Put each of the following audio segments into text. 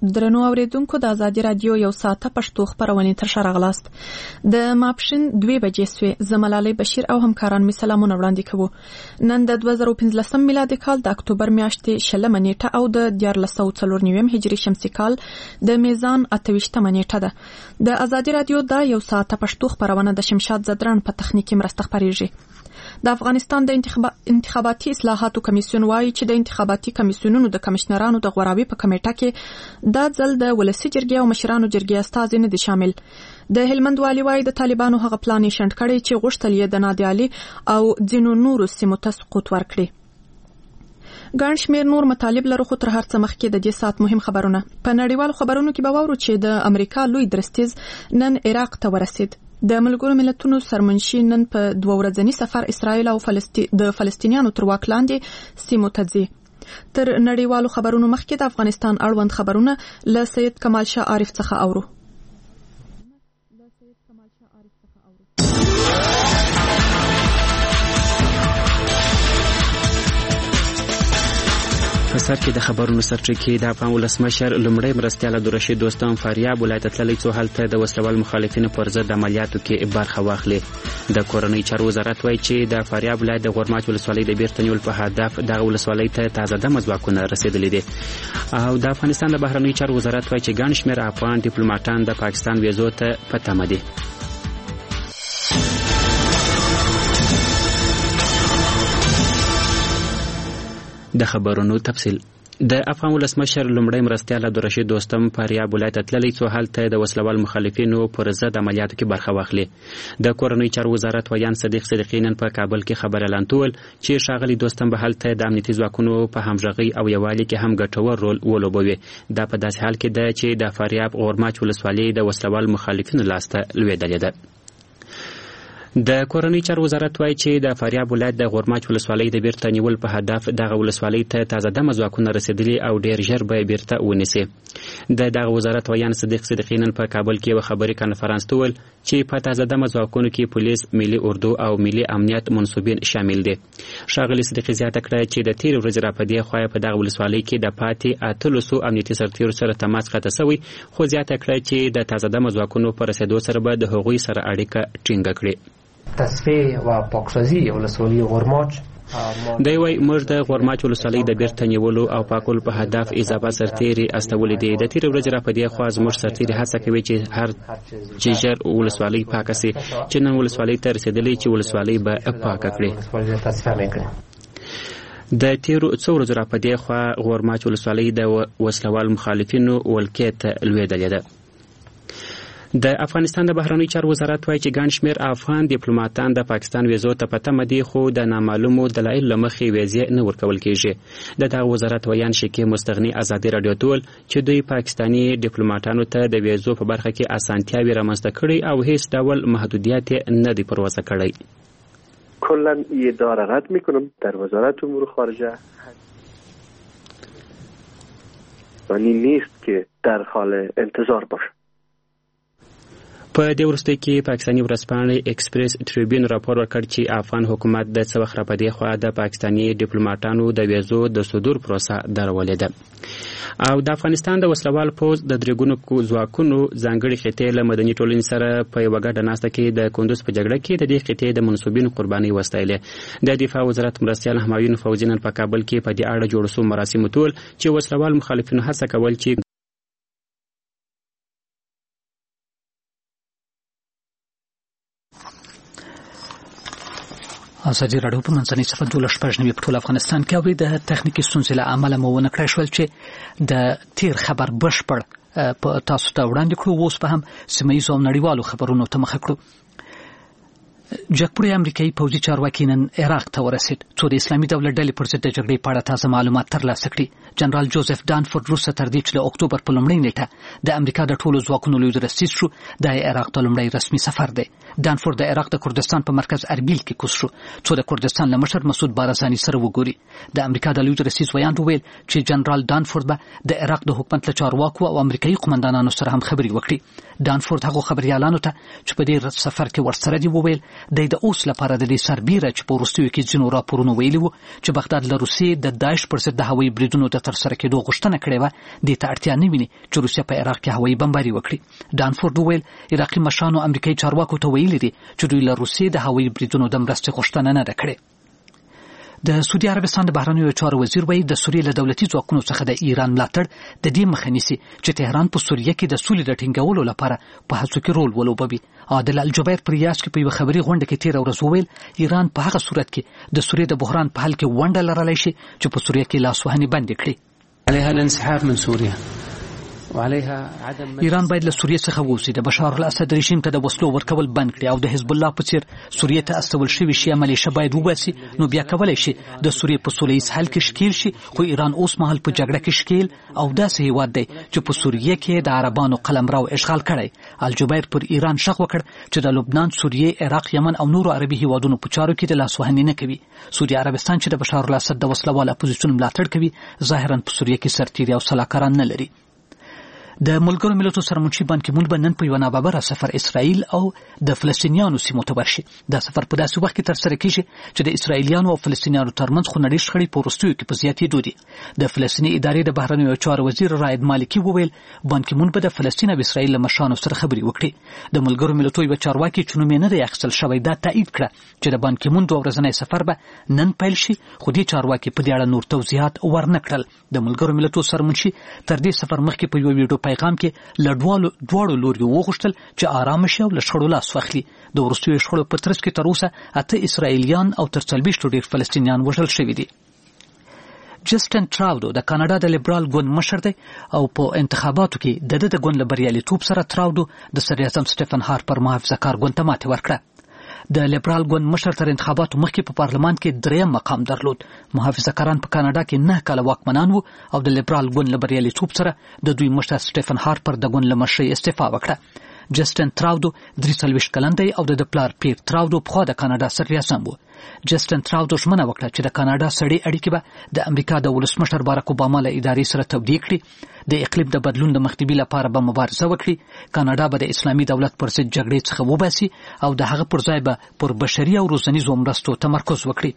درنو اوریدونکو د ازادي رادیو یو ساعته پښتو خبرونه تر شا راغلاست. د ماپښین 2 بجې سوې زملالۍ بشیر او همکاران می سلامونه وړاندې کوو. نن د 2015 میلادي کال د اکتوبر میاشتې 20 نیټه او د 1494 هجری شمسي کال د میزان 28 نیټه ده. د ازادي رادیو د یو ساعته پښتو خبرونه د شمشاد زدران په تخنیکی مرسته خبريږي. د افغانستان د انتخاباتي اصلاحاتو کمیسیون وايي چې د انتخاباتي کمیسیونونو د کمشنرانو د غوراوي په کمیټه کې د ځل د ولسی جرګې او مشرانو جرګې استازي نه دي شامل. د هلمند والي وايي د طالبانو هغه پلان یې شنډ کړی چې غوښتل یې د نادیالي او ځینو نورو سیمو ته سقوط ورکړي. ګڼ شمېر نور مطالب لرو، خو تر هر څه مخکې د دې ساعت مهم خبرونه. په نړیوالو خبرونو کې به واورو چې د امریکا لوی درستیز نن عراق ته ورسید. د ملګرو ملتونو سرمنشي نن په 2 ورځنی سفر اسرائیل او د فلسطینیانو تر واک لاندې سیمو ته ځي. تر نړیوالو خبرونو مخکې د افغانستان اړوند خبرونه له سید کمال شاه عارف څخه اورو. په سر کې د خبرونو سرچینې د افغان ولسمشر لومړی مرستیال عبدالرشید دوستم فاریاب ولایت تللی څو هلته د وسلوال مخالفینو پر ضد عملیاتو کې برخه واخلي. د کورنۍ چارو وزارت وایي چې د فاریاب ولایت د غورماچ ولسوالۍ د بیرته نیول په هدف دغه ولسوالۍ ته تازه دمه ځواکونه رسیدلي دي. او د افغانستان د بهرنیو چارو وزارت وایي چې ګڼ شمېر افغان ډیپلوماټان د پاکستان ویزو ته په تمه دي. د خبرونو تفصیل. د افغان ولسمشر لومړی مرستیال عبدالرشید دوستم فاریاب ولایت تللی څو هلته د وسلوال مخالفینو پر ضد عملیاتو کې برخه واخلي. د کورنۍ چارو وزارت ویان صدیق صدیقی نن په کابل کې خبر اعلان کول چې ښاغلي دوستم به هلته د امنیتي ځواکونو په همغږۍ او یووالي کې هم ګټور رول ولوبوي. دا په داسې حال کې ده چې د فاریاب غورماچ ولسوالۍ د وسلوال مخالفینو لاسته لوېدلې ده. د کورنۍ چارو وزارت وایي چې د فاریاب ولایت د غورماچ ولسوالۍ د بیرته نیول په هدف دغه ولسوالۍ ته تازه دمه ځواکونه رسیدلي او ډیر ژر به بیرته ونیسي. د دغه وزارت ویان صدیق صدیقی نن په کابل کې یو خبري کانفرنس ټول چې په تازه دمه ځواکونو کې پولیس، ملي اردو او ملي امنیت منصوبین شامل دي. ښاغلي صدیقی زیاته کړه چې د تیر ورځې راپدې خو په دغه ولسوالۍ کې د پاتې 800 امنیتي سرتیرو سره تماس قطع شوی، خو زیاته کړه چې د تازه دمه ځواکونو پر رسیدو سره به د هغوی سره اړیکه ټینګه کړي. تصفیه و پاکسازی ولسوالی غورماچ دی وای موږ د غورماچ ولسوالۍ د بیرته نیولو او پاکولو په هدف اضافه سرتیري استولې دي. د تیر ورځې راپدې خو زموږ سرتیري هڅه کوي چې هر چې ژر ولسوالۍ پاکه سي، چې نن ولسوالۍ ته رسیدلې چې ولسوالۍ به پاکه کړي. د تیر څو ورځې راپدې خو غورماچ ولسوالۍ د وسلوال مخالفینو ولکې ته لوېدلې ده. د افغانستان د بهرنیو چارو وزارت وایي چې ګڼ شمېر افغان ډیپلوماټان د پاکستان ویزو ته په تمه دي، خو د نامعلومو دلایلو له مخې ویزې نه ورکول کېږي. د دغه وزارت ویان شکیب مستغني ازادي راډیو ته ویل چې دوی پاکستاني ډیپلوماټانو ته د ویزو په برخه کې اسانتیاوې رامنځته کړي او هیڅ ډول محدودیت نه دی پروازه کړی. کلا اداره رد میکنم در وزارت امور خارجه یعنی نیست که در حال انتظار باشه. په دې وروستیو کې پاکستاني ورځپاڼې ایکسپریس ټریبیون راپور ورکړ چې افغان حکومت د څه وخت راپدې خوا د پاکستاني ډیپلوماټانو د ویزو د صدور پروسه درولې ده. او د افغانستان د وسلوال پوځ د درېګونو ځواکونو ځانګړي خطې له مدني ټولنې سره په یوه ګډه ناسته کې د کندوز په جګړه کې د دې خطې د منصوبینو قربانۍ وستایلې. د دفاع وزارت مرستیال همایون فوزي نن په کابل کې په دې اړه جوړ شوو مراسمو ټول چې وسلوال مخالفینو هڅه کول چې ازادي راډیو په منځنۍ صفحه 12 په ټول افغانستان کې او د تخنیکي ستونزې له امله مو ونه کړای شول چې د تیر خبر بشپړ په تاسو ته وړاندې کړو. اوس په هم سیمه ییزو او نړیوالو خبرونو ته مخه کړو. جګپوړی امریکایي پوځي چارواکي نن عراق ته ورسید څو د اسلامي دولت ډلې پر ضد د جګړې په اړه تازه معلومات ترلاسه کړي. جنرال جوزف دانفورد وروسته تر دې چې د اکتوبر په لومړۍ نیټه د امریکا د ټولو ځواکونو لوی درستیز شو، د عراق ته لومړی رسمي سفر دی. دانفورد د عراق د کردستان په مرکز اربیل کې کوز شو څو د کردستان له مشر مسعود بارزاني سره وګوري. د امریکا د لوی درستیز ویاند وویل چې جنرال دانفورد به د عراق د حکومت له چارواکو او امریکایي قومندانانو سره هم خبرې وکړي. دانفورد هغو خبريالانو ته چې په دې سفر کې ورسره دي وویل د اوس لپاره د دې سربیره چې په وروستیو کې ځینو راپورونو ویلي وو چې بغداد له روسیې د داعش پر ضد د هوایي بریدونو د ترسره کېدو غوښتنه کړې وه، دې ته اړتیا نه ویني چې روسیه په عراق کې هوایي بمباري وکړي. ډانفورد وویل عراقي مشرانو امریکایي چارواکو ته ویلي دي چې دوی له روسیې د هوایي بریدونو د مرستې غوښتنه نه ده کړې. د سعودي عربستان د بهرنیو چارو وزیر وایي د سوریې له دولتي ځواکونو څخه د ایران ملاتړ د دې مخه نیسي چې تهران په سوریه کې د سولې د ټینګولو لپاره په هڅو کې رول ولوبوي. عادل الجبیر پر ریاض کې په یوه خبري غونډه کې تېره ورځ وویل ایران په هغه صورت کې د سوریې د بحران په حل کې ونډه لرلی شي چې په سوریه کې لاسوهنې بندې کړي. عليها الانسحاب من سوريا. ایران باید له سوریې څخه ووځي، د بشار الاسد رژیم ته د وسلو ورکول بند کړي او د حزب الله په څیر سوریې ته استول شوي شیعه ملیشه باید وباسي. نو بیا کولی شي د سوریې په سوله ییز حل کې ښکیل شي. خو ایران اوس مهال په جګړه کې ښکیل او داسې هیواد دی چې په سوریې کې د عربانو قلمرو اشغال کړی. الجبیر پر ایران شغ وکړ چې د لبنان، سوریې، عراق، یمن او نورو عربي هیوادونو په چارو کې د لاسوهنې نه کوي. سعودي عربستان چې د بشار الاسد د وسلوال اپوزیسیون ملاتړ کوي ظاهرا په سوریې کې سرتیري او سلاکاران نه لري. د ملګرو ملتونو سره منشي بان کی مون به نن په یو ناببره سفر اسرائیل او د فلسطینیانو سیمو ته ورشي. دا سفر په داسې وخت کې ترسره کیږي چې د اسرائیلیانو او فلسطینیانو ترمنځ خونړۍ شخړې په وروستیو کې په زیاتېدو دي. د فلسطیني ادارې د بهرنیو چارو وزیر رائد مالکي وویل بان کی مون به د فلسطین او اسرائیل له مشرانو سره خبرې وکړي. د ملګرو ملتونو یو چارواکي چې نوم یې نه دی اخیستل شوی دا تایید کړه چې د بان کی مون 2 ورځنی سفر به نن پیل شي، خو دې چارواکي په دې اړه نور توضیحات ورنه کړل. د ملګرو ملتونو سرمنشي تر دې سفر مخکې په یو ویډیو پیغام کې دواړو لوریو وغوښتل چې آرام شي او له شخړو لاس واخلي. د وروستیو شخړو په ترڅ کې تر اوسه 8 اسرائیلیان او تر 40 ډېر فلسطینیان وژل شوي دي. جسټن تراودو د کاناډا د لیبرال ګوند مشر دی او په انتخاباتو کې د ګوند له بریالیتوب سره تراودو د صدر اعظم سټیفن هارپر محافظه کار ګوند ته ماتې ورکړه. د لیبرال ګوند مشر تر انتخاباتو مخکې په پارلمان کې 3م مقام درلود. محافظه کاران په کاناډا کې 9 کاله واکمنان وو او د لیبرال ګوند له بریالیتوب سره د دوی مشر سټیفن هارپر د ګوند له مشرۍ استعفا وکړه. جسټن تراودو 43 کلن دی او د پلار پیر تراودو پخوا د کاناډا صدر اعظم وو. جسټن تراودو ژمنه وکړه چې د کاناډا سړې اړیکې به د امریکا د ولسمشر باراک اوباما له ادارې سره تبدیل کړي. د اقلیم د بدلون د مخنیوي لپاره به مبارزه وکړي. کاناډا به د اسلامي دولت پر ضد جګړې څخه وباسي او د هغه پر ځای به پر بشري او روزنیزو مرستو تمرکز وکړي.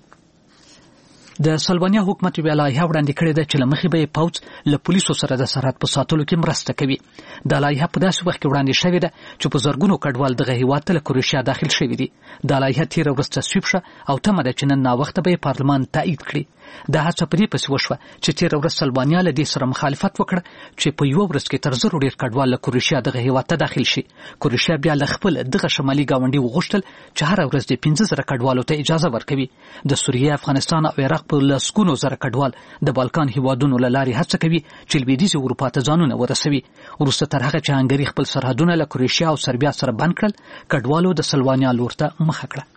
د سلوانیا حکومت یوه لایحه وړاندې کړې ده چې له مخې به یې پوځ له پولیسو سره د سرحد په ساتلو کې مرسته کوي. دا لایحه په داسې وخت کې وړاندې شوې ده چې په زرګونو کډوال دغه هیواد ته له کروشیا داخل شوي دي. دا لایحه تېره ورځ تصویب شوه او تمه ده چې نن ناوخته به یې پارلمان تایید کړي. دا هڅه په دې پسې وشوه چې تېره ورځ سلوانیا له دې سره مخالفت وکړه چې په یوه ورځ کې تر 1000 ډېر کډوال له کروشیا دغه هیواد ته داخل شي. کروشیا بیا له خپل دغه شمالي ګاونډي وغوښتل چې هره ورځ د 15000 کډوالو ته اجازه ورکوي. د سوریې، افغانستان او عراق په لسګونو زره کډوال د بالکان هیوادونو له لارې هڅه کوي چې لویدیځې اروپا ته ځانونه ورسوي. وروسته تر هغه چې هنګري خپل سرحدونه له کروشیا او سربیا سره بند کړل، کډوالو د سلوانیا لور ته مخه کړه.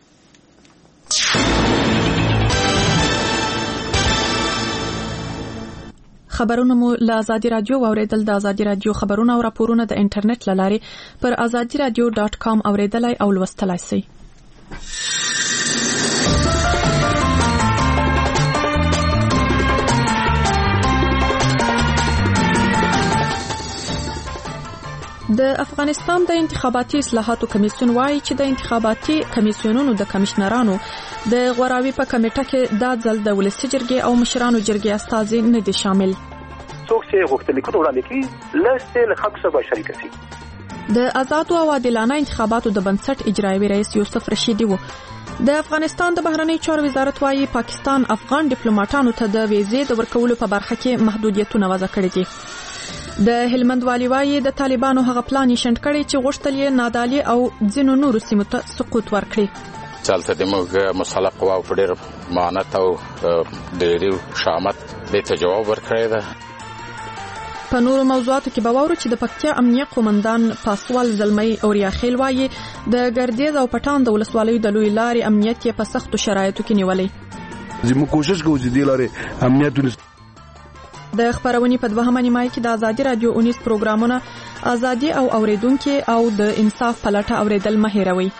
خبرونه مو له ازادي رادیو اوریدل. د ازادي رادیو خبرونه او راپورونه د انټرنیټ له لارې پر azadiradio.com اوریدلای او لوستلای شئ. د افغانستان د انتخاباتي اصلاحاتو کمیسیون وایي چې د انتخاباتي کمیسیونونو د کمشنرانو د غوراوي په کمیټه کې د ځل د ولسي جرګې او مشرانو جرګې استازي نه دي شامل. څوک چې غوښتنلیکونه وړاندې کړي له خلکو سره شریک شي. د آزاد او عادلانه انتخاباتو د بنسټ اجرایوي رئیس یوسف رشیدي وو. د افغانستان د بهرنی چارو وزارت وایي پاکستان افغان ډیپلوماټانو ته د ویزې د ورکولو په برخه کې محدودیتونه وضع کړي دي. د هلمند والی وایي د طالبانو هغه پلان یې شنډ کړی چې غوښتل یې نادالي او ځینو نورو سیمو ته سقوط ورکړي. چلته د موږ مسله قواو په ډېر معنت او ډېر شامت دې ته جواب ورکړی ده. په نورو موضوعاتو کې به واورو چې د پکتیا امنیه قومندان پاسوال زلمی اوریاخیل وایي د ګردیز او پټان د ولسوالیو د لوی لارې امنیت یې په سختو شرایطو کې نیولې. زموږ کوشش کوو چې دې لارې امنیت د خبرونې په 2مه نیمایي کې د ازادي رادیو 19 پروګرامونه ازادي او اوریدونکو او د انصاف په لټه اوریدل مه هېروئ.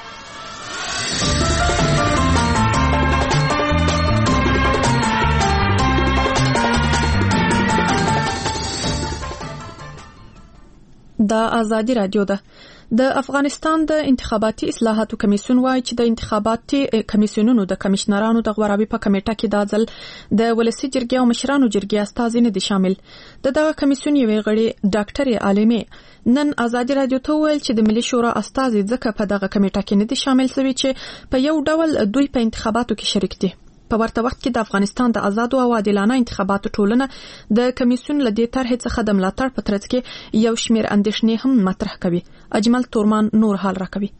د ازادي رادیو ده. د افغانستان د انتخاباتي اصلاحاتو کمیسیون وايي چې د انتخاباتي کمیسیونونو د کمشنرانو د غوراوي په کمیټه کې د ځل د ولسی جرګې او مشرانو جرګې استازي نه دي شامل. دغه کمیسیون یوې غړي ډاکټر عالمه نن ازادي رادیو ته ویل چې د ملي شورا استازي ځکه په دغه کمیټه کې نه دي شامل شوي چې په یو ډول دوی په انتخاباتو کې شریک دي. په ورته وخت کې د افغانستان د آزادو او عادلانه انتخاباتو ټولنه د کمیسیون له دې طرحې څخه د ملاتړ په ترڅ کې یو شمېر اندېښنې هم مطرح کوي. اجمل تورمان نور حال راکوي.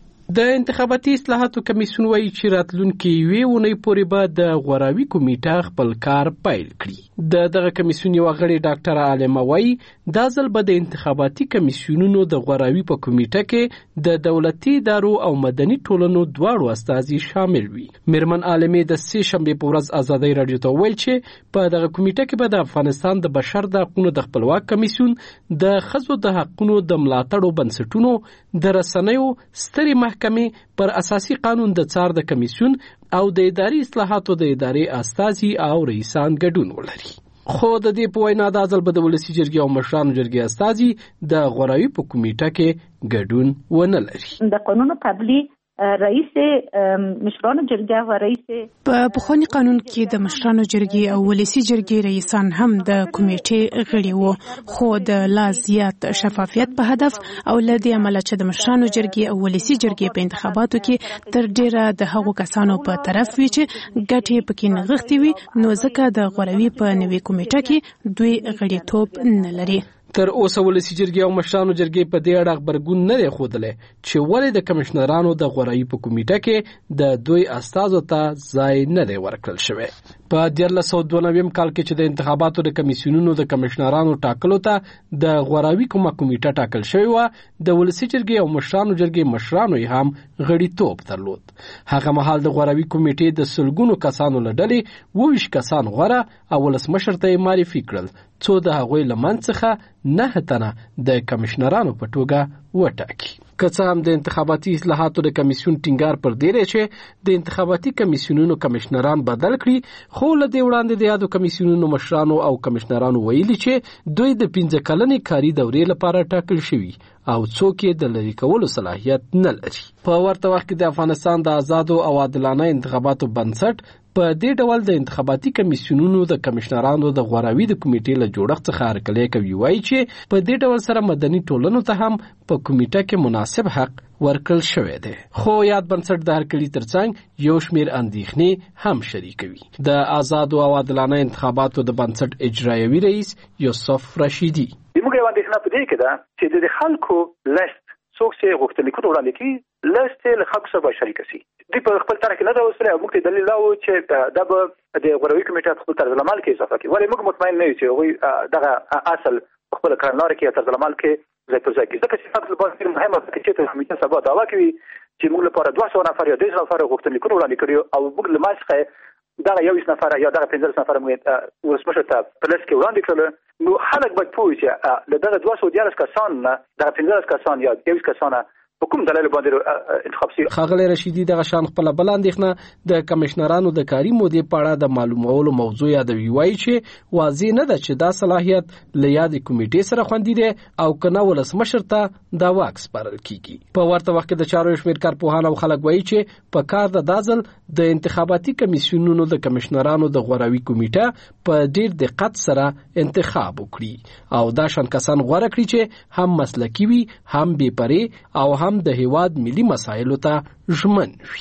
د انتخاباتي اصلاحاتو کمیسیون وايي چې راتلونکي یوې اونۍ پورې به د غوراوي کمیټه خپل کار پیل کړي. دغه کمیسیون یو غړي ډاکټر عالمه وايي دا ځل به د انتخاباتي کمیسیونونو د غوراوي په کمیټه کې د دولتي ادارو او مدني ټولنو دواړو استازي شامل وي. میرمن عالمه د سې شنبه په ورځ ازادي رادیو ته ویل چې په دغه کمیټه کې به د افغانستان د بشر د حقوقو د خپلواک کمیسیون د ښځو د حقوقو د ملاتړو بنسټونو د رسنیو ستري محکمې پر اساسي قانون د څار د کمیسیون او د اداري اصلاحاتو د ادارې استازي او رئیسان ګډون ولري. خو د دې په وینا د ځل د ولسی جرګې او مشرانو جرګې استازي د غوراوي په کمیټه کې ګډون ونه لري. د قانون قبلي رئیس مشرانو جرګې او رئیس په بخونی قانون کې د مشرانو جرګې او ولسی جرګې رئیسان هم د کمیټې غړي وو، خو د لا زیات شفافیت په هدف او لدی عمل چې د مشرانو جرګې او ولسی جرګې په انتخاباتو کې تر ډیره د هغو کسانو په طرف وي چې ګټې پکې نغښتي وي، نو ځکه د غوراوي په نوې کمیټه کې دوی غړیتوب نه لري. تر اوسه ولسی جرګې او مشرانو جرګې په دې اړه خبرګون نه دی ښودلی چې ولې د کمشنرانو د غوراوي په کمیټه کې د دوی استازو ته ځای نه دی ورکړل شوی. په 1992 کال کې چې د انتخاباتو د کمیسیونونو د کمشنرانو ټاکلو ته د غوراوي کومه کمیټه ټاکل شوی و، د ولسی جرګې او مشرانو جرګې مشرانو یې هم غړیتوب درلود. هغه مهال د غوراوي کمیټې د سلګونو کسانو له ډلې 22 کسان غوره او ولسمشر ته یې معرفي کړل، څو د هغوی له منځ څخه 9 تنه د کمشنرانو په توګه وټاکي. که څه هم د انتخاباتي اصلاحاتو د کمیسیون ټینګار پر دی چې د انتخاباتي کمیسیونونو کمشنران بدل کړي، خو له دې وړاندې د یادو کمیسیونونو مشرانو او کمشنرانو ویلي چې دوی د 15 کلنې کاري دورې لپاره ټاکل شوي او څوک یې د لرې کولو صلاحیت نه لري. په ورته وخت کې د افغانستان د آزادو او عادلانه انتخاباتو بنسټ په دې ډول د انتخاباتي کمیسیونونو د کمشنرانو د غوراوي د کمیټې له جوړښت څخه هرکلی کوي، وایي چې په دې ډول سره مدني ټولنو ته هم په کمیټه کې مناسب حق ورکړل شوی دی. خو یاد بنسټ د هرکلي ترڅنګ یو شمېر اندېښنې هم شریکوي. د آزادو او عادلانه انتخاباتو د بنسټ اجرایوي رئیس یوسف رشیدي موږ یو اندېښنه په دې کې ده چې د خلکو لست څوک چې غوښتنلیکونه وړاندې کړي لست له خلکو سره شریک شي. دوی په خپل طرح کې نه دا وسره موږ ته دلیل لاو چې دا به د غوراوي کمیټه خپل طرز العمل کې اضافه کوي، ولی موږ مطمئن نه یو چې هغوی دغه اصل خپل کړنلارې کې طرز العمل کې ځای پر ځای کوي. ځکه چې فقط لپاره ډېر مهمه ده چې ته کمیټه سبا دعوا کوي چې موږ لپاره 200 نفر یا 300 نفر غوښتنلیکونه وړاندې کړي او موږ له ماسخه دا یو 20 نفر یا دا 15 نفر موږ ولسمشر ته په لست کې وړاندې کړل، نو خلک باید پوه شي له دغه 214 کسان نه دا 15 کسان یا 20 کسان کوم دلایل باندې انتخاب شي. خاغلی رشیدي دغه شان خپل بل اندېښنه د کمشنرانو د کاري مودې په اړه د معلومولو موضوع یادوي، وایي چې واضح نه ده چې دا صلاحیت له یادې کمیټې سره خوندي دی او کنه ولسمشر ته دا واک سپارل کیږي. په ورته وخت کې د چارو شمېر کارپوهان او خلک وایي چې په کار د دازل د انتخاباتي کمیسیونونو د کمشنرانو د غوراوي کمیټه په ډیر دقت سره انتخاب وکړي او دا شان کسان غوړه کړي چې هم مسلکي وي، هم بې پرې او هم د هیواد ملي مسایلو ته ژمن وي.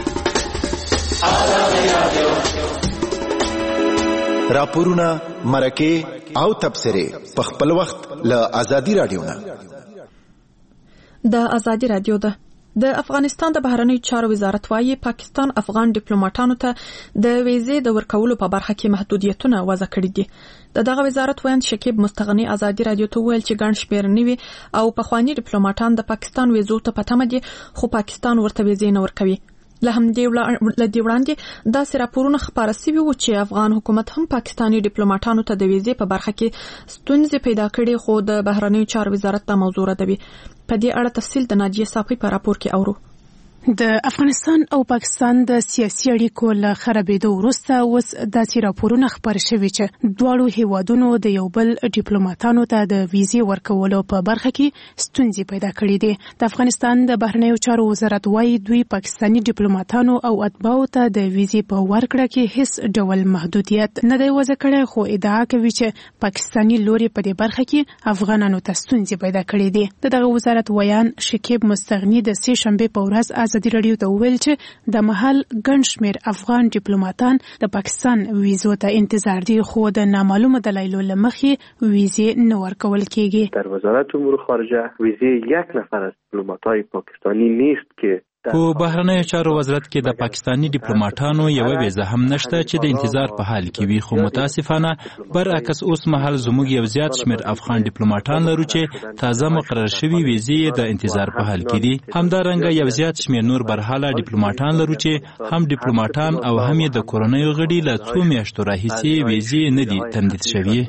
راپورونه، مرکې او تبصرې په خپل وخت له ازادي رادیو نه. د ازادي رادیو ده. د افغانستان د بهرنیو چارو وزارت وايي پاکستان افغان ډیپلوماټانو ته د ویزې د ورکولو په برخه کې محدودیتونه وضع کړي دي. دغه وزارت وایي شکیب مستغنی ازادي رادیو ته ویل چې ګڼ شمېر نوي او پخوانی ډیپلوماټان د پاکستان ویزو ته پټه دي، خو پاکستان ورته ویزې نه ورکوي. له دې وړاندې داسې راپورونه خپاره شوي وو چې افغان حکومت هم پاکستاني ډیپلوماټانو ته د ویزې په برخه کې ستونزې پیدا کړي، خو د بهرنیو چارو وزارت دا موضوع ردوي. په دې اړه تفصیل د ناجیه صافی په راپور کې اورو. د افغانستان او پاکستان د سیاسي اړیکو له خرابېدو وروسته اوس داسې راپورونه خپاره شوي چې دواړو هیوادونو د یو بل ډیپلوماټانو ته د ویزې ورکولو په برخه کې ستونزې پیدا کړې دي. د افغانستان د بهرنیو چارو وزارت وايي دوی پاکستاني ډیپلوماټانو او اتباعو ته د ویزې په ورکړه کې هیڅ ډول محدودیت نه دی وضع کړی، خو ادعا کوي چې پاکستاني لوري په دې برخه کې افغانانو ته ستونزې پیدا کړې دي. دغه وزارت ویان شکیب مستغنی د سې شنبې په ورځ ازادي راډیو ته وویل چې د محل ګڼ شمېر افغان ډیپلوماټان د پاکستان ویزو ته انتظار دي، خو د نامعلومه دلایلو له مخې ویزې نه ورکول کیږي. در وزارت امور خارجه ویزه یک نفر از دیپلمات‌های پاکستانی نیست که په بهرنیو چارو وزارت کې د پاکستاني ډیپلوماټانو یو ویزه هم نشته چې د انتظار په حال کې وي، خو متاسفانه برعکس اوس مهال زموږ یو زیات شمېر افغان ډیپلوماټان لرو چې تازه مقرر شوي ویزې د انتظار په حال کې دي. همدارنګه یو زیات شمېر نور برحاله ډیپلوماټان لرو چې هم ډیپلوماټان او هم یې د کورنیو غړي له څو میاشتو راهیسې ویزې نه دي تمدید شوي.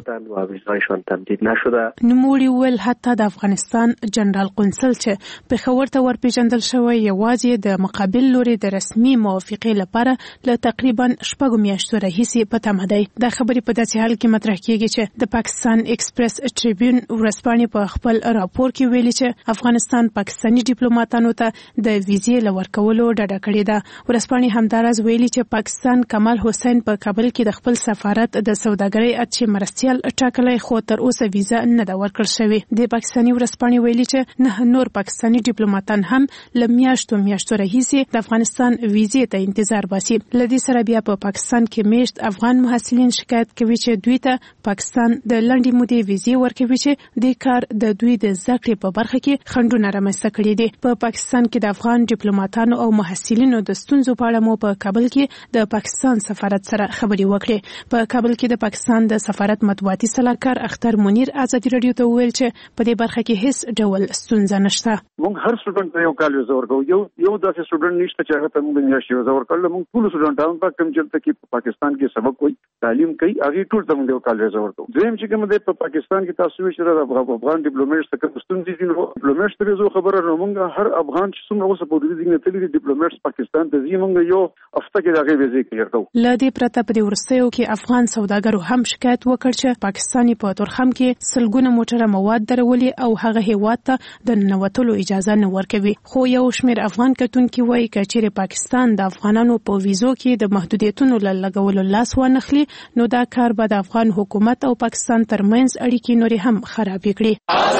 نوموړي وویل حتی د افغانستان جنرال قونسل چې پېښور ته ورپېژندل شوی یوازې د مقابل لوري د رسمي موافقې لپاره له تقریبا 6 میاشتو راهیسې په تمه دی. دا خبرې په داسې حال کې مطرح کیږي چې د پاکستان ایکسپریس ټریبیون ورځپاڼې په خپل راپور کې ویلي چې افغانستان پاکستاني ډیپلوماټانو ته د ویزې له ورکولو ډډه کړې ده. ورځپاڼې همداراز ویلي چې پاکستان کمال حسین په کابل کې د خپل سفارت د سوداګرۍ اتشي مرستیال ټاکلی، خو تر اوسه ویزه نه ده ورکړل شوې. د پاکستاني ورځپاڼې ویلي چې نه نور پاکستاني ډیپلوماټان هم له میاشتو راهیسې د افغانستان ویزې ته انتظار باسي. لدې سره بیا په پاکستان کې میشت افغان محصلین شکایت کوي چې دوی ته پاکستان د لنډې مودې ویزې ورکوي چې د کار د دوی د زده کړې په برخه کې خنډونه رامنځته کړي دي. په پاکستان کې د افغان ډیپلوماټانو او محصلینو د ستونزو په اړه مو په کابل کې د پاکستان سفارت سره خبرې وکړې. په کابل کې د پاکستان د سفارت مطبوعاتي سلاکار اختر منیر ازادي راډیو ته وویل چې په دې برخه کې هیڅ ډول ستونزه نشته. موږ هر سټوډنټ ته یو کال ویزه ورکوو. یو داسې سټوډنټ نشته چې هغه ته موږ میاشتې ویزه ورکړل. موږ ټول سټوډنټانو ته کوم چې په پاکستان کې سبق کوي تعلیم کوي هغه ټول ته موږ یو کال ویزه ورکوو. دویم چې کوم دی په پاکستان کې تاسو ویل چې افغان ډیپلوماټ څخه کوم ستونزې دي، نو ډیپلوماټ ته ویزه خبره نه موږ هر افغان چې څومره اوسه په دې ځای کې تللی ډیپلوماټ پاکستان ته ځي موږ یو هفته کې دغه ویزه کلیئر کوو. لدې پرته په دې ورستیو کې افغان سوداګرو هم شکایت وکړ چې پاکستاني په تورخم کې سلګونه موټره مواد درولي او هغه هیواد ته د ننوتلو اجازه نه ورکوي. خو یو شمېر افغان کتونکي وایي چې پاکستان د افغانانو په ویزو کې د محدودیتونو لګولو لاس وانخلي نو دا کار به د افغان حکومت او پاکستان ترمنځ اړیکې نورې هم خرابې کړي.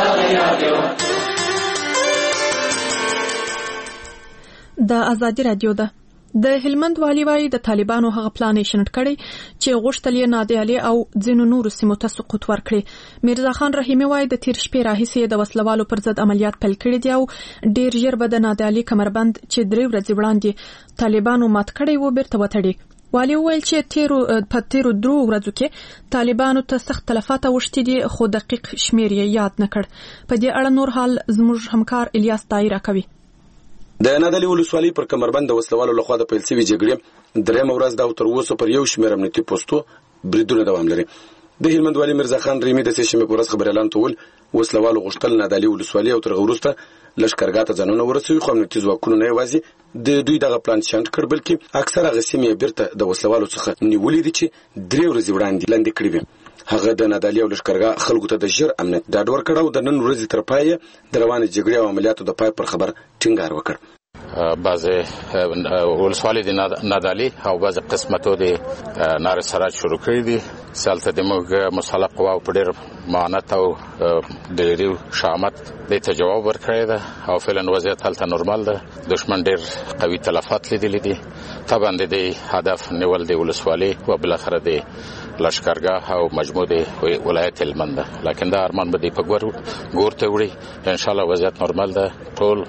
د ازادي راډیو ده. د هلمند والی وايي د طالبانو هغه پلان یې شنډ کړی چې غوښتل یې نادعلي او ځینو نورو سیمو ته سقوط ورکړي. میرزا خان رحیمي وايي د تیر شپې راهیسې د وسلوالو پر ضد عملیات پیل کړي دي او ډیر ژر به د نادعلي کمربند چې 3 ورځې وړاندې طالبانو مات کړی و بیرته وتړي. والی ویل چې په تیرو 2 ورځو کې طالبانو ته سخت تلفات اوښتي دي، خو دقیق شمیر یې یاد نه کړ. په دې اړه نور حال زموږ همکار الیاس دایره کوي. د نادعلي ولسوالۍ پر کمربند د وسلوالو لخوا د پیل شوي جګړې درېیمه ورځ ده او تر اوسه پر یو شمېر امنیتي پوستو بریدونه دوام لري. د هلمند والي میرزا خان رحیمي د سې شنبې په ورځ خبري اعلان کول وسلوالو غوښتل نادعلي ولسوالۍ او تر هغه وروسته لښکرګاه ته ځانونه ورسوي، خو امنیتي ځواکونو نه یوازې د دوی دغه پلان شنډ کړ بلکې اکثره هغه سیمې یې بیرته د وسلوالو څخه نیولې دي چې 3 ورځې وړاندې لاندې کړې وې. هغه د نادعلي او لښکرګاه خلکو ته د ژر امنیت ډاډ ورکړ او د نن ورځې تر پایه د روانې جګړې او عملیاتو د پای پر خبر ټینګار وکړ. بعض ولسوالۍ د نادعلي او بعض قسمتو د نار سراج شروع کړی دي. سالته د موږ مسلح قواو په ډېر معانت او ډېری شامت د جواب ورکړی ده او فعلا وضعیت هلته نورمال ده. دشمن ډېر قوي تلفات لیدلي دي. طبعا د هدف نیول د ولسوالۍ او بالاخره د لښکرګاه او مجموع د ولایت هلمند ده، لکن دا ارمان به د په ګور ته وړي. ان شاء الله وضعیت نورمال ده. ټول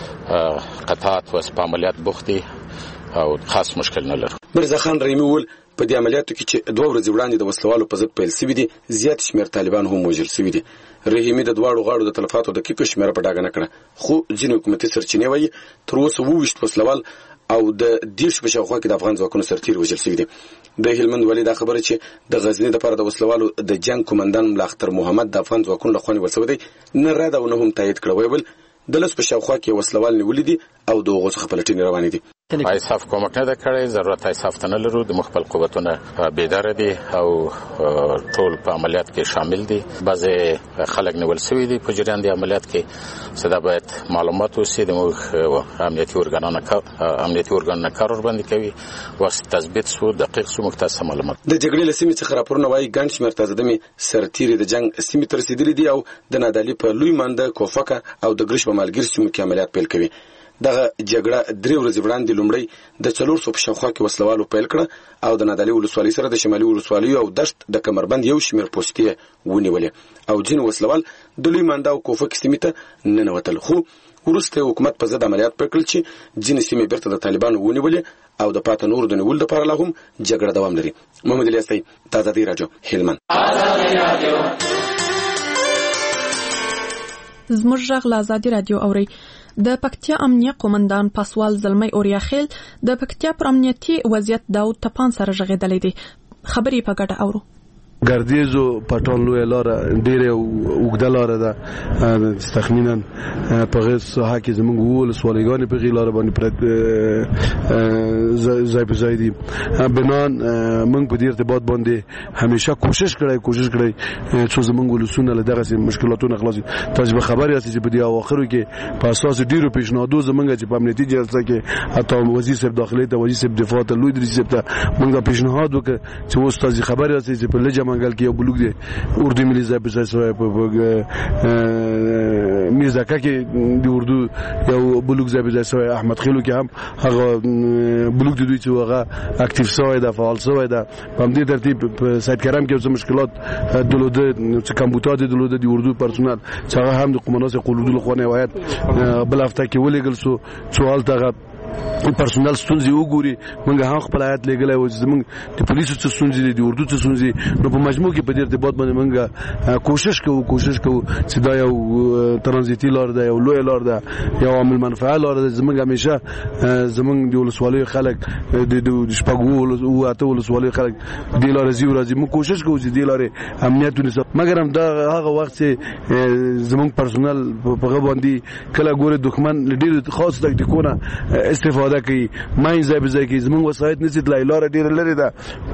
قطعات و عملیات بوختي او خاص مشکل نه لرو. میرزا خان رحیمي وویل په دې عملیاتو کې چې 2 ورځې وړاندې د وسلوالو په ضد پیل شوي دي زیات شمېر طالبان هم وژل شوي دي. رحیمي د دواړو غاړو د تلفاتو دقیقه شمېره په ډاګه نه کړه، خو ځینې حکومتي سرچینې وایي تر اوسه 22 وسلوال او د 10 په شاوخوا کې د افغان ځواکونو سرتیر وژل شوي دي. د هلمند والي دا خبره چې د غزنی لپاره د وسلوالو د جنگ کمانډان ملا اختر محمد د افغان ځواکونو لخوا نیول شوی دی نه رد او نه هم تایید کړی. ویل د لس په شاوخوا کې وسلوال نیولې دي او د هغو څخه پلټنې روانې دي. ایساف کومک نه ده کړی، ضرورت ایساف ته نه لرو. د مخبل قوتونه بیداره دي او ټول په عملیات کې شامل دي. بعضې خلک نیول شوي دي په جریان د عملیات کې. صدا باید معلومات وسي، د موږ امنیتي ارګانونه کار ورباندې کوي. وخت تثبیت سو دقیق سو مختص معلومات. د جګړې له سیمې څخه راپورونه وایي ګڼ شمېر تازه دمې سرتیري د جنګ سیمې ته رسېدلي دي او د نادعلي په لوی مانده، کوفکه او د ګرش په مالګیر سیمو کې عملیات پیل کوي. دغه جګړه 3 ورځې وړاندې لومړی د 400 په شاوخوا کې وسلوالو پیل کړه او د نادعلي ولسوالۍ سره د شمالي ولسوالیو او دشت د کمربند یو شمېر پوستې ونیولې او ځینې وسلوال د لوی مانده او کوفک سیمې ته ننوتل. خو وروسته حکومت په ضد عملیات پیل کړل چې ځینې سیمې بیرته د طالبانو ونیولې او د پاتې نور د نیولو لپاره لا هم جګړه دوام لري. محمد الیاسی، آزادي راډیو، هلمند. زموږ غږ له آزادي راډیو اوري. د پکتیا امنیه قومندان پاسوال زلمی اوریا-خیل د پکتیا پر امنیتي وضعیت داود تپان سره ژغېدلې دي. خبرې په ګډه اورو. ګردیزو پټان لوی لاره ډېره اوږده لاره ده، تخمینا په غیر ساحه کې زموږ ولسوالیګانې په غیر لاره باندې پرت ځای په ځای دي. بنان موږ په دې ارتباط باندې همیشه کوشش کړی چې زموږ ولسونه له دغه مشکلاتونو خلاص. تاسو به خبر یاست چې په دې اواخرو کې په اساس ډیرو پیشنهادو زموږ چې په امنیتي جلسه کې حتی وزیر صاحب داخلي ته، وزیر صاحب دفاع ته، لوی درې صاحب ته موږ پیشنهاد وکړ چې اوس تاسو خبر یاست چې په لجه منګل کې یو بلوک دی اردو ملي ځای په ځای په میرزاکا کې د اردو یو بلوک ځای په ځای احمد خیلو کې هم هغه بلوک دی دوی چې هغه اکټیو شوی دا فعال شوی دا. په همدې ترتیب په سید کرم کې څه مشکلات درلوده، چې کمبوټات درلوده د اردو پرسونل چې هغه هم د قومندان قلودو له خوا نه وایي بل هفته کې ولېګل سو سوال ته پرسونل ستونزې وګوري. موږ هم خپل آیات لګلای و چې موږ د پولیسو څخه ستونزې دي، د اردو څخه ستونزې. نو په مجموع کې په دې ارتباط باندې موږ کوشش کوو چې دا یو ترانزیتي لار ده، یو لوی لار ده، یو عامل منفعه لار ده. زموږ همیشه زموږ د ولسوالیو خلک د شپږو او اته ولسوالیو خلک د لار زی ورځي موږ کوشش کوو چې د لارې امنیت ونیسو. مګر هم دا هغه وخت چې زموږ پرسونل په غو باندې کله ګوره دښمن ډېر خاص تکتیکونه استفاده کوي، ماین ځای په ځای کې زموږ وسایت نشي تلای، لار ډیره لري ده.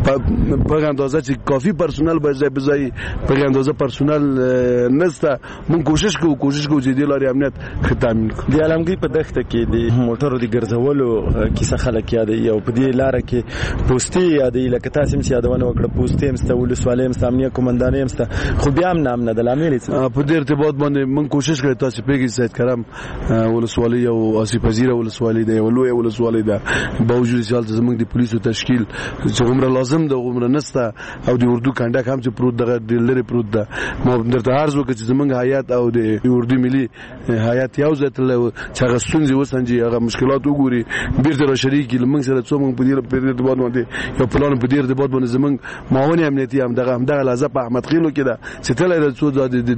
په اندازه چې کافي پرسونل به ځای په ځای په اندازه پرسونل نشته. موږ کوشش کوو چې د لارې امنیت ختم کړو. د علمګي په دښته کې د موټرو د ګرځولو کیسه خلک یادوي او په دې لار کې پوسټي یادوي، لکه تاسو هم یادونه وکړه پوسټي هم ست ولسوالۍ هم امنیه قومندان هم ست، خو بیا هم نام نه د لامل په دې ارتباط باندې موږ کوشش کوو. تاسو پیګي سید کرم ولسوالۍ او آصف پذیره ولسوالۍ دی، ولوی ولسوالۍ ده، باوجود چې زموږ د پولیسو تشکیل چې عمره لازم ده عمره نسته او د اردو کنډک هم چې پروت دغه لري پروت ده. ما درته عرض وکړ چې زموږ هیئت او د اردو ملي هیئت یو ځای تللی و چې هغه ستونزې وسنجي، هغه مشکلات وګوري، بیرته را شریک کړي موږ سره. څو موږ په دې ارتباط باندې یو پلان په دې ارتباط باندې زموږ معاون امنیتي همدغه لحظه په احمد خیلو کې ده چې تللی ده څو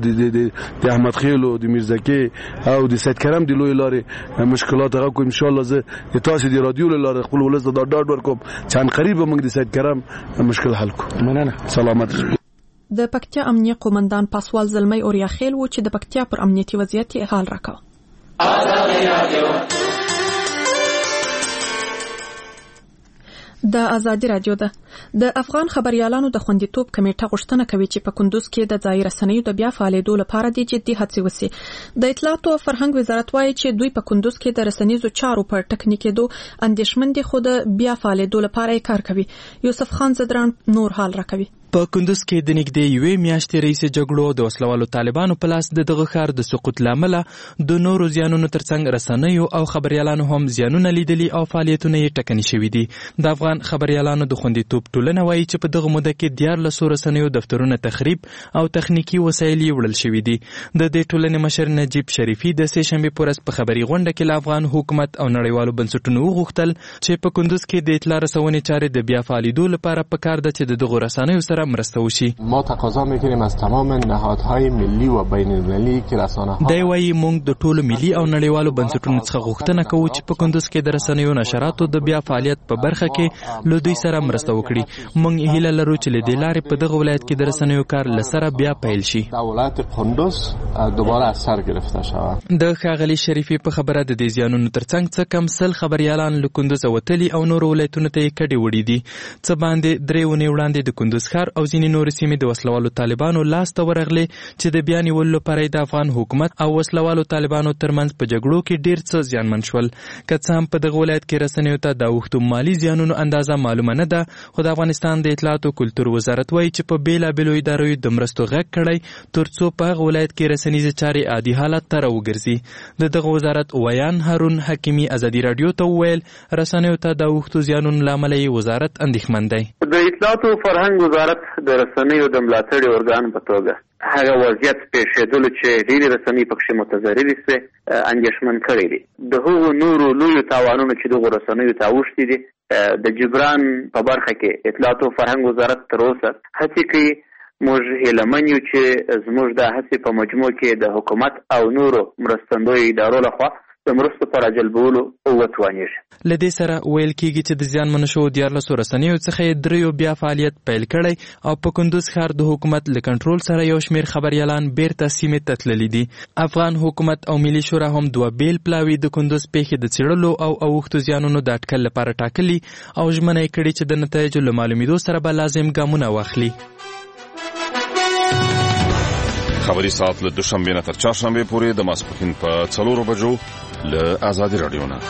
د احمد خیلو، د میرزاکي او د سید کرم د لوی لارې مشکلات هغه کوم. ان شاء الله زه تاسو د رادیو له لارې خپل ولس ته ډاډ ورکوم چې ان قریب موږ د سید کرم مشکل حل کوو. مننه. سلامت. د پکتیا امنیه قومندان پاسوال زلمی اوریا-خیل و چې د پکتیا پر امنیتي وضعیت حال راکاو. د آزادي راډیو ده. د افغان خبريالانو د خوندیتوب کمیټه غوښتنه کوي چې په کندوز کې د ځای رسنیو د بیا فعالیدو لپاره د جدي هڅې وشي. د اطلاعات او فرهنګ وزارت وايي چې دوی په کندوز کې د رسنیزو چارو پر ټکنیکېدو اندېښمن دي، خو د بیا فعالیدو لپاره کار کوي. یوسف خان زدران نور حال راکوي. په کندوز کې د نږدې یوې میاشتې رئیس جګړو د وسلوالو طالبانو په لاس د دغه ښار د سقوط لامل د نورو زیانونو ترڅنګ رسنیو او خبريالانو هم زیانونه لیدلي او فعالیتونه یې ټکني شوي دي. د افغان خبريالانو د خوندیتوب ټولنه وایي چې په دغه موده کې 14 رسنیو دفترونه تخریب او تخنیکی وسایل یې وړل شوي دي. د دې ټولنې مشر نجیب شریفي د سې شنبې په ورځ په خبري غونډه کې له افغان حکومت او نړیوالو بنسټونو وغوښتل چې په کندوز کې د اطلاع رسونې چارې د بیا فعالیدو لپاره پکار ده چې د دغو رسنیو سره سره مرسته وشي. ما تقاضا میکنیم از تمام نهادهای ملی و بین المللی که رسانه‌ها دی وايي موږ د ټولو ملي او نړیوالو بنسټونو څخه غوښتنه کوو چې په کندوز کې د رسنیو نشراتو د بیا فعالیت په برخه کې له دوی سره مرسته وکړي. موږ هیله لرو چې له دې لارې په دغه ولایت کې د رسنیو کار له سره بیا پیل شي. ولایت قندوز دوباره از سر گرفته شود. د ښاغلي شریفي په خبره د دې زیانونو ترڅنګ څه کم 100 خبريالان له کندوز وتلي او نور ولایتونو ته کډي وړي دي. څه باندې 3 ونې وړاندې د کندوز ښار او ځینې نور سیمې د وسلوالو طالبانو لاس ته ورغلي چې د بیان ولولو لپاره د افغان حکومت او وسلوالو طالبانو ترمنځ په جګړو کې ډیر څه زیانمن شول. که څه هم په دغه ولایت کې رسنیو ته د وختو مالی زیانونو اندازه معلومه نه ده، خو د افغانستان د اطلاعات او کلتور وزارت وایي چې په بیلابیلو ادارو د مرستو غږ کړی ترڅو په هغه ولایت کې رسنیزې چارې عادي حالت ته راوګرځي. د دغه وزارت ویان هارون حکیمي ازادي رادیو ته وویل رسنیو ته د وختو زیانونو له امله وزارت اندېښمن دی. د اطلاعات او فرهنګ وزارت د رسنیو د ملاتړ ارګان په توګه هغه وضعیت پیښېدلو چې ډېرې رسنۍ پکښې متضررې شوې اندېښمن کړی دي. د هغو نورو لویو تاوانونو چې دغو رسنیو ته اوښتي دي د جبران په برخه کې اطلاعات او فرهنګ وزارت تر اوسه هڅې کوي. موږ هیلهمن یو چې زموږ د هڅې په مجموع کې د حکومت او نورو مرستندویو ادارو لخوا د مرستو په راجلبولو وتوانېږي. له دې سره ویل کېږي چې د زیانمنو شوو 14 رسنیو څخه یې 3 بیا فعالیت پیل کړی او په کندوز ښار د حکومت له کنټرول سره یو شمېر خبریالان بیرته سیمې ته تللي دي. افغان حکومت او ملي شورا هم 2 بیل پلاوي د کندوز پیښې د څېړلو او اوښتو زیانونو د اټکل لپاره ټاکلي او ژمنه یې کړې چې د نتایجو له معلومېدو سره به لازم ګامونه واخلي. خبری ساعت له دوشنبه نه تر چهارشنبه پورې د ماسپښین په 4 بجو له آزادي رادیو نه.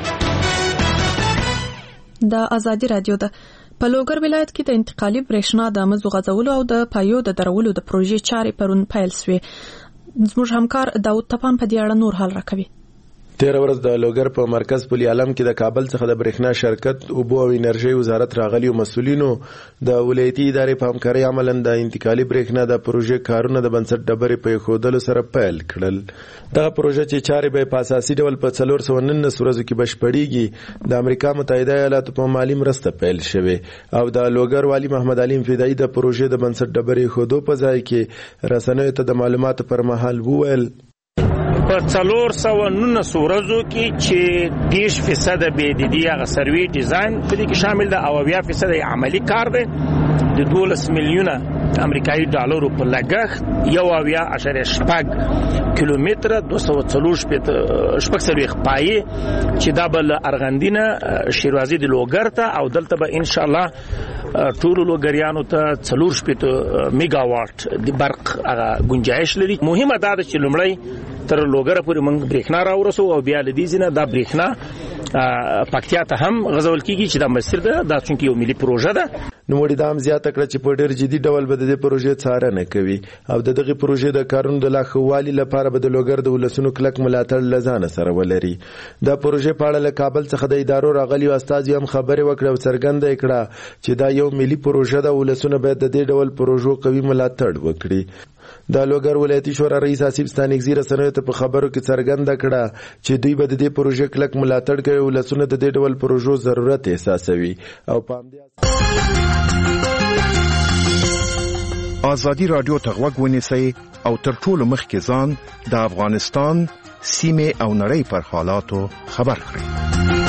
د آزادي رادیو د په لوګر ولایت کې د انتقالي برېښنا د مزو غځولو او د پایو د درولو د پروژې چارې پرون پیل شوې. زموږ همکار داود تپان په دې اړه نور حال راکوي. 13 ورځ د لوګر په مرکز پل عالم کې د کابل څخه د برېښنا شرکت اوبو او انرژي وزارت راغلي مسؤلینو د ولایتي ادارې په همکارۍ عملاً د انتقالي برېښنا د پروژې کارونه د بنسټ ډبرې په ایښودلو سره پیل کړل. دغه پروژه چې چارې به په اساسي ډول په 419 ورځو کې بشپړېږي د امریکا متحده ایالاتو په مالي مرسته پیل شوې او د لوګر والی محمد علیم فدایي د پروژې د بنسټ ډبرې ایښودو په ځای کې رسنیو ته د معلوماتو پر مهال وویل په 419 ورځو کې چې 10% BDD هغه سروي ډیزاین په دې کې شامل ده او 80% عملی کار دی د 12 میلیونه امریکایي ډالرو په لګښت 1.8 کیلومتر 240 پای چې دا بل ارغندینه شیروازي د لوګر ته او دلته به ان شاء الله ټول لوګریانو ته 4 میگا واټ د برق هغه گنجائش لري. مهمه دا ده چې لومړی تر لوګر پورې موږ برېښنا راورسو او بیا لدی زینه دا برېښنا پکتیا ته هم غزول کیږي چې دا مسیر ده دا چونکی یو ملي پروژه ده. نو وړي دام زیاته کړ چې په ډېر جدي ډول به د دې پروژې څارنه کوي او دغه پروژې د کارونو د لا خوالي لپاره به د لوګر د ولسونو کلک ملاتړ لزانه سره ولري. دا پروژې په اړه له کابل څخه د ادارو راغلي او استاد هم خبرې وکړه او څرګنده کړه چې دا یو ملي پروژه ده ولسونه باید د دې ډول پروژو قوي ملاتړ وکړي. د لوګر ولایتي شورا رئیس آصف ستانکزی رسنیو ته په خبرو کې څرګنده کړه چې دوی به د دې پروژې کلک ملاتړ کوي او ولسونه د دې ډول پروژو ضرورت احساسوي او آزادی رادیو ته غوږ ونیسئ او تر ټولو مخکې ځان د افغانستان سیمې او نړۍ پر حالاتو خبر کړئ.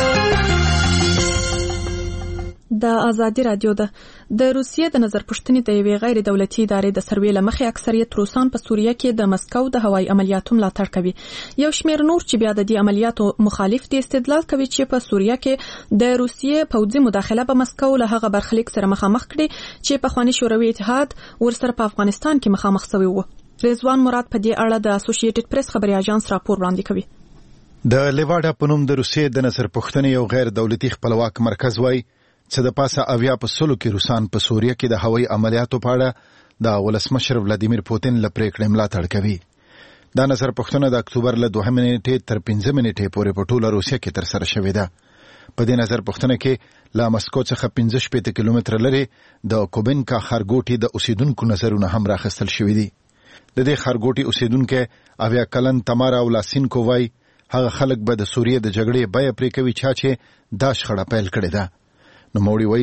د آزادي رادیو د روسیې د نظر پښتنې د یوې غیر دولتي ادارې د سروې لمخې اکثریت روسان په سوریه کې د مسکو د هوایي عملیاتو ملاتړ کوي. یو شمېر نور چې بیا د دې عملیاتو مخالف دي استدلال کوي چې په سوریه کې د روسیې پوځي مداخله په مسکو له هغه برخلیک سره مخامخ کړي چې پخوانی شوروي اتحاد ورسره په افغانستان کې مخامخ شوی و. رضوان مراد په دې اړه د اسوسییټډ پریس خبري اژانس راپور وړاندې کوي. د لیواډا په نوم د روسیې د نظر پښتنې یو غیر دولتي خپلواک مرکز وایي چې د پاسه 80% کې روسان په سوریه کې د هوایي عملیاتو په اړه د ولسمشر ولادیمیر پوتین له پریکړې ملاتړ کوي. دا نظر پښتنه د اکتوبر له 2 نیټې تر 5 نیټې پورې په ټوله روسیه کې تر سره شوې ده. په دې نظر پښتنه کې له مسکو څخه 15 کیلومتر لري د کوبینکا خارګوټي د اوسیدونکو نظرونه هم راخستل شوې دي. د دې خارګوټي اوسیدونکو اویا کلن تمارا ولاسینکو وای هغه خلک به د سوریه د جګړې بیا پرې کوي چې دا شخړه پیل کړې ده. نو موړي ویلي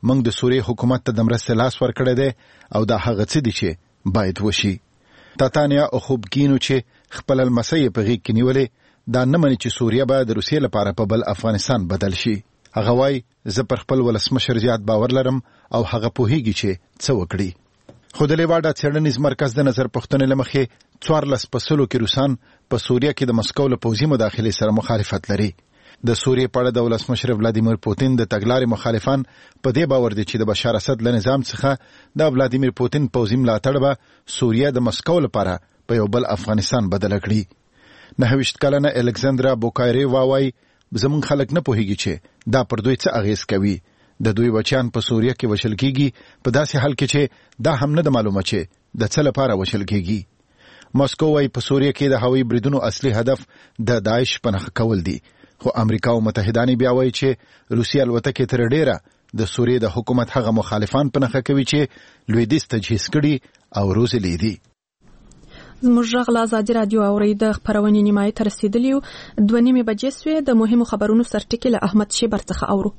موږ د سوریې حکومت ته د مرستې لاس ورکړی دی او دا هغه څه دي چې باید وشي. تاتانیا اوخوبکینو چې خپل لمسی په غېږ کې نیولې دا نه مني چې سوریه به د روسیې لپاره په بل افغانستان بدل شي. هغه وایي زه پر خپل ولسمشر زیات باور لرم او هغه پوهیږي چې څه وکړي. خو د لیواډا څېړنیز مرکز د نظر پوښتنې له مخې 14% کې روسان په سوریه کې د مسکو له پوځي مداخلې سره مخالفت لري. د سوریې په اړه د ولسمشر ولادیمیر پوتین د تګلارې مخالفان په دې باور دي چې د بشار اسد له نظام څخه د ولادیمیر پوتین پوځي ملاتړ به سوریه د مسکو لپاره په یو بل افغانستان بدل کړي. 29 کلنه الکساندرا بوکایری وايي زمون خلک نه پوهیږي چې دا پر دوی څه اغیز کوي. د دوی بچیان په سوریه کې وشل کیږي په داسې حال کې چې دا هم نه د معلومه چې د څه لپاره وشل کیږي. مسکو وايي په سوریه کې د هوایي بریدونو اصلي هدف د داعش پناه کول دي. خو امریکا او متحدان بیا وایي چې روسیه الوتکې تر ډیره د سوریې د حکومت هغه مخالفان پناه کوي چې لویدیځ تجهیز کړي او روزلي دي. زموږ غږ له ازادي راډیو اورئ د خپرونې نیمایي ته رسېدلي یو 2:30 بجې سوې. د مهمو خبرونو سرټکي له احمد شیبر څخه اورو.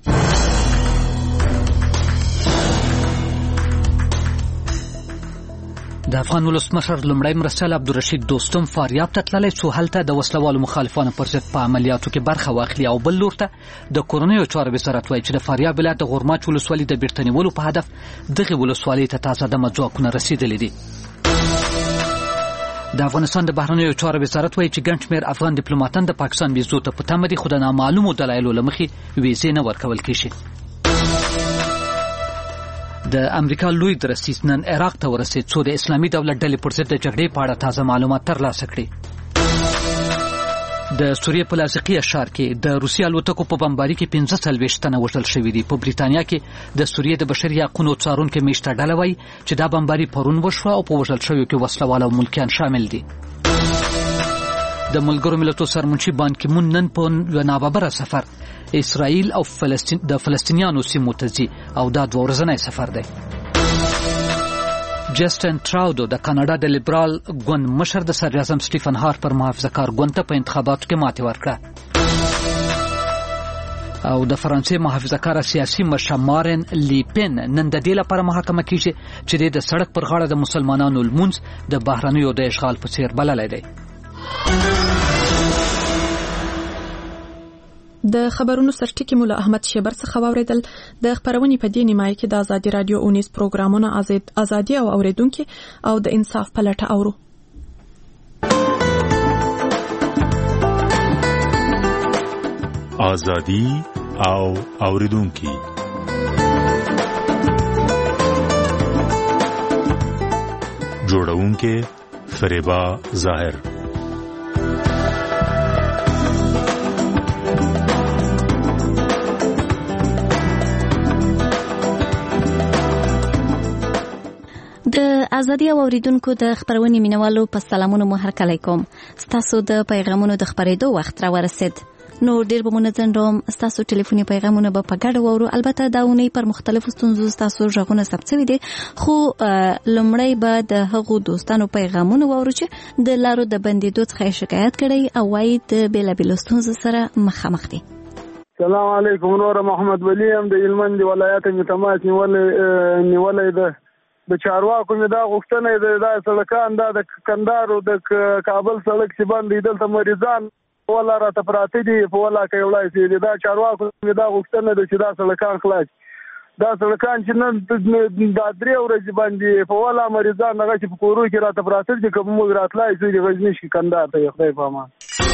د افغان ولسمشر لومړی مرستیال عبدالرشید دوستم فاریاب ته تللی څو هلته د وسلوالو مخالفانو پر ضد په عملیاتو کې برخه واخلي او بل لور ته د کورنیو چارو وزارت وایي چې د فاریاب ولایت د غورماچ ولسوالۍ د بیرته نیولو په هدف دغې ولسوالۍ ته تازه دمه ځواکونه رسېدلي دي. د افغانستان د بهرنیو چارو وزارت وایي چې ګڼ شمېر افغان ډیپلوماتان د پاکستان ویزو ته په تمه دي خو د نامعلومو دلایلو له مخې ویزې نه ورکول کېږي. د امریکا لوی درستیز نن عراق ته ورسېد څو د اسلامي دولت ډلې پر ضد د جګړې په اړه تازه معلومات ترلاسه کړي. د سوریې په لاذقیه ښار کې د روسي الوتکو په بمباري کې 45 تنه وژل شوي دي. په بریتانیا کې د سوریې د بشري حقونو څارونکو میشته ډله وایي چې دا بمباري پرون وشوه او په وژل شویو کې وسلوال او ملکیان شامل دي. د ملګرو ملتونو سرمنشي بان کی مون نن په ناببره سفر اسرائیل او د فلسطینیانو سیمو ته ځي او دا 2 ورځنی سفر دی. جسټن تراودو د کاناډا د لیبرال ګوند مشر د صدر اعظم سټیفن هارپر محافظه کار ګوند ته په انتخاباتو کې ماتې ورکړه. او د فرانسې محافظه کار سیاسي مشر مارین لیپن نن د دې لپاره محاکمه کیږي چې د سړک پر غاړه د مسلمانانو لمونځ د بهرنیو د اشغال په څیر بللی دی. د خبرونو سرټکی مولا احمد شیبر څخه واوریدل. د خبرونې په دې نیمایي کې د ازادي رادیو اونیز پروګرامونه ازادي او اوریدونکو او د انصاف په لټه اورو. ازادي او اوریدونکو جوړونکو فریبا ظاهر. د ازادي او اوریدونکو د خبرونې مینوالو په سلامونو مو هرکلی کوم. ستاسو د پیغامونو د خبرېدو وخت را ورسید. نو ډیر به منځن روم ستاسو ټلیفوني پیغامونه به په ګډه وورو. البته دا ونی پر مختلفو ستونزو ستاسو ژغونه ثبت شوي دي خو لومړی به د هغو دوستانو پیغامونه وورو چې د لارو د بندیدو څخه شکایت کړي او وايي د بیلابیلو ستونزو سره مخامخ دي. سلام علیکم. نور محمد ولی هم د هلمند ولایت می تماس نیولې ده. د چارواکو می دا غوښتنه ده د سړکان د کندهار او د کابل سړک چې باندې دلته مریضان ولا را ته پراته دي په ولا کې وړای سي. دا چارواکو می دا غوښتنه ده چې دا سړکان خلاص. دا سړکان چې نن د 3 ورځې باندې په ولا مریضان هغه چې په کورو کې را ته پراته دي کوم موږ راتلای سي د غزنی شي کندهار ته خدای په امان.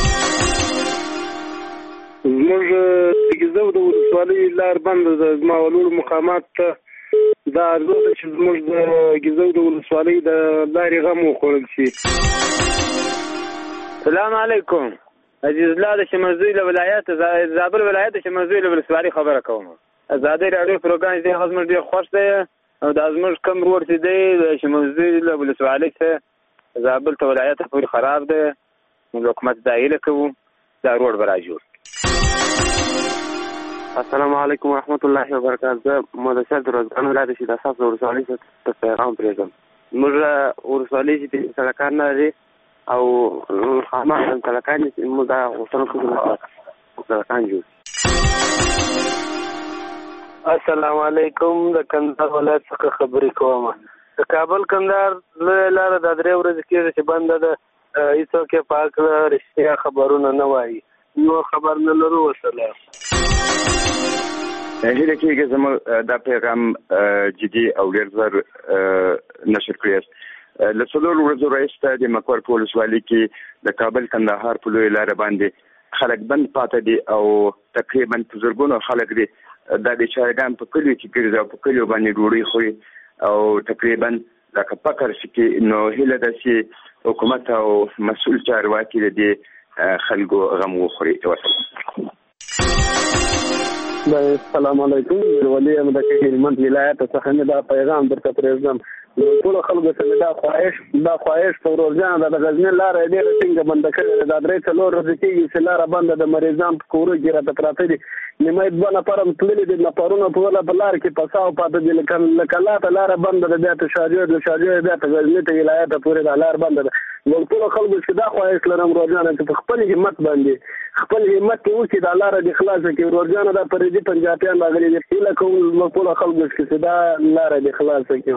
موږ کېزو د ولسوالۍ لار بند د ماولور مقامات ته دا زه چې موږ د کېزو د ولسوالۍ د لارې غم وخوړل شي. سلام علیکم. عزیز الله د شمزوی له ولایت زابل ولایت د شمزوی له ولسوالۍ خبره کوم. ازادي راډیو پروګرام دې خدمت ډیر خوښ دی او د ازمر کم روډ چې دی د شمزوی له ولسوالۍ څخه زابل ته ولایت پورې خراب دی. نو حکومت دایله کوو دا روډ برا جوړ. السلام علیکم ورحمت الله وبرکاته. مدثر د روزګان ولایت چې د اساس ولسوالۍ څخه پیغام پرېږدم. موږ ولسوالۍ چې سړکان نه لري او خامخا سړکان چې موږ دا غوښتنه کوو سړکان جوړ. السلام علیکم. د کندهار ولایت څخه خبرې کوم. د کابل کندهار لاره د 3 ورځې کېږي چې بنده ده، هیڅوک یې په هکله رښتیا خبرونه نه وایي، نو خبر نه لرو. وسلام. هیله کېږي زموږ دا پیغام جدي او ډېر زر نشر کړی است. له 4 ورځو راهیسې د مقر په ولسوالۍ کې د کابل کندهار په لویه لاره باندې خلک بند پاتې دي او تقریبا په زرګونو خلک دي دا بیچارهګان په کلیو کې ګرځي او په کلیو باندې ډوډۍ خوري او تقریبا لکه فقر شي. نو هیله ده چې حکومت او مسؤل چارواکي د دې خلکو غم وخوري. السلام علیکم. ولی ام د هلمند ولایت څخه نه دا پیغام درته پرېږدم. ټول خلکو ته دا خواهش په ورځان د غزنی لاره ډېره څنګه بند کړې ده. 3-4 ورځې کېږي چې لاره بنده د مریضان په کورو کې راته پراته دي. نیمه 2 نفرم تللي دي، نفرونه په لاره کې پساو پاتې دي. لکه لاته لاره بنده ده، بیا ته شارجو بیا ته غزني ته ولایت پورې دا لاره بنده ده. نو ټول خلکو چې دا خواهش لرم ورځان چې په خپل همت باندې خپل همت کې وکړي دا لاره د خلاص کې ورځان دا پردي پنجابیان راغلي دي. هیله کوم ټول خلکو چې دا لاره د خلاص کې.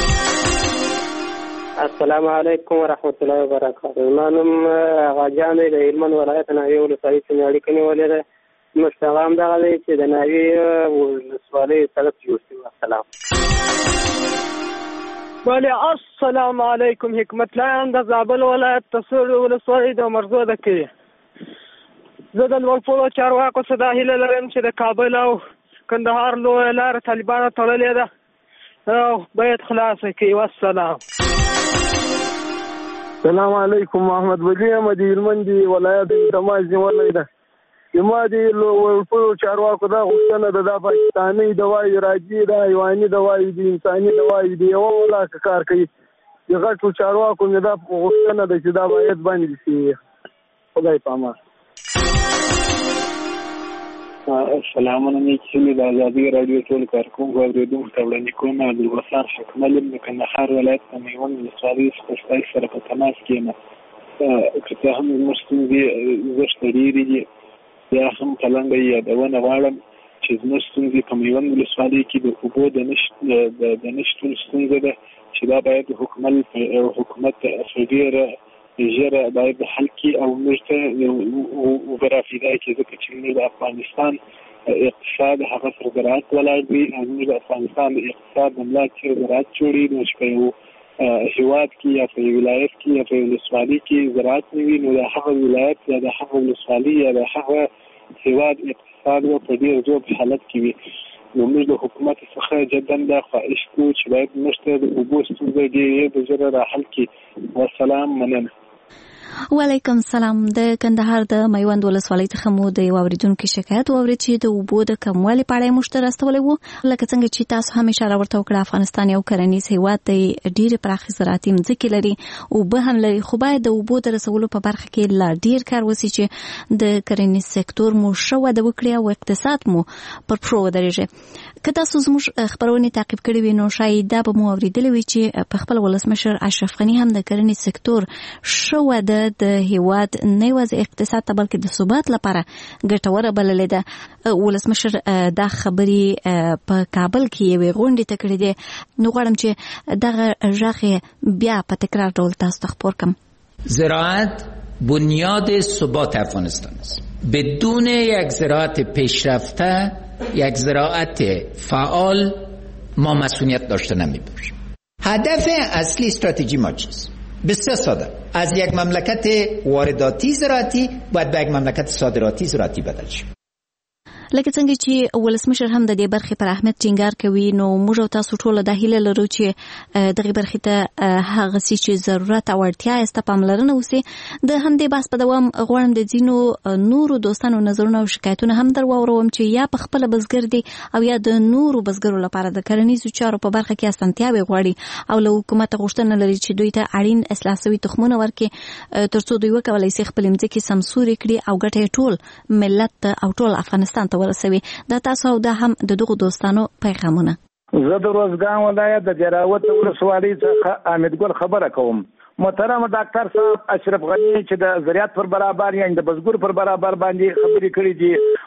السلام علیکم ورحمت الله وبرکاته. نن غاجان د هلمند ولایت نه یو لسایي چې اړیکه نیولې ده. مستغام دغه دی چې د ناوی ولسوالۍ سړک جوړ شي. السلام. ولی السلام علیکم. حکمت لاند د زابل ولایت تصور ولسوالۍ د مرزو ده کې. زه د لوړپوړو چارواکو څخه دا هیله لرم چې د کابل او کندهار لویه لاره طالبانو تړلې ده او باید خلاصه کړي. والسلام. السلام علیکم. محمد ولی ام د هلمند ولایت تماس نیولې ده. ما د لوړپوړو چارواکو دا غوښتنه ده، دا پاکستاني دوای راځي، دا حیواني دوای دي، انساني دوای دي، یو ولاکه کار کوي. د غټو چارواکو مې دا غوښتنه ده چې دا باید بند شي. خدای پامان. السلام علیکم. د ازادي رادیو ټول کارکونکو اوریدونکو ته وړاندې کوم عبدالغفار حکمل د کندهار ولایت په میوند ولسوالۍ څخه سره په تماس کې یم. که هم زموږ ستونزې زښته ډېرې دي، بیا هم په لنډه یادونه غواړم چې زموږ ستونزې په میوند ولسوالۍ کې د اوبو د نشتون ستونزه ده چې دا باید حکومت ډېره ژره باید حل کړي او موږ ته اوبه راپیدا کړي، ځکه چې موږ د افغانستان اقتصاد هغه پر زراعت ولاړ دی او موږ د افغانستان د اقتصاد د ملا تیر زراعت جوړي. نو چې په یو هیواد کې یا په ولایت کې یا په ولسوالۍ کې زراعت نه وي، نو د هغه ولایت یا د هغه ولسوالۍ یا د هغه هیواد اقتصاد په ډېر ضعیف حالت کې وي. نو موږ د حکومت څخه جداً دا خواهش کوو چې باید موږ ته د اوبو ستونزه ډېرې ژر راحل کړي. والسلام. مننه. وعلیکم السلام. د کندهار د میوند ولسوالۍ څخه مو د یو اوریدونکو شکایت واورید چې د اوبو د کموالي په اړه موږ ته راستولی وو. لکه څنګه چې تاسو هم اشاره ورته وکړه، افغانستان یو کرنیز هیواد دی، ډېرې پراخې زراعتي مځکې لري، اوبه هم لري، خو باید د اوبو د رسولو په برخه کې لا ډېر کار وشي چې د کرنیز سکتور مو ښه وده وکړي او اقتصاد مو پر پښو ودرېږي. که تاسو زموږ خپرونې تعقیب کړې وي، نو شاید دا به مو اورېدلی وي چې په خپل ولسمشر اشرف غني هم د کرنیز سکتور ښه وده د هیواد نه یوازې اقتصاد ته بلکې د ثبات لپاره ګټوره بللې ده. ولسمشر دا خبرې په کابل کې یوې غونډې ته کړې دي. نو غواړم چې دغه غږ بیا په تکرار ډول تاسو ته خپور کړم. زراعت بنیاد ثبات افغانستان است. بدون یک زراعت پیشرفته، یک زراعت فعال، ما مسئولیت داشته نمی‌باشیم. هدف اصلی استراتژی ما چیست؟ بسیار ساده. از یک مملکت وارداتی زراعتی باید به یک مملکت صادراتی زراعتی بدل شیم. لکه څنګه چې ولسمشر هم د دې برخې پر اهمیت ټینګار کوي، نو موږ او تاسو ټول د هیله لرو چې دغه برخې ته هغه څه چې ضرورت او اړتیا یې ست پاملرنه وسی. د همدې بحث په دوام غواړم د ځینو نورو دوستانو نظرونه او شکایتونه هم درواوروم چې یا په خپل بزګر دي او یا د نورو بزګرو لپاره د کرنیزو چارو په برخه کې اسانتیاوي غواړي او له حکومت غوښتنه لري چې دوی ته اړین اصلاح شوي تخمونه ورکړي ترڅو دوی وکولای شي خپل ځمکې سمسوري کړي او ګټه ټول ملت او ټول افغانستان ته ورسوي. دا تاسو او دا هم د دغو دوستانو پیغامونه. زه د روزګان ولایت د جراوت ولسوالۍ څخه حامد ګل خبره کوم. محترم ډاکټر صاحب اشرف غني چې د زراعت پر برابر یا د بزګر پر برابر باندې خبرې کړې دي،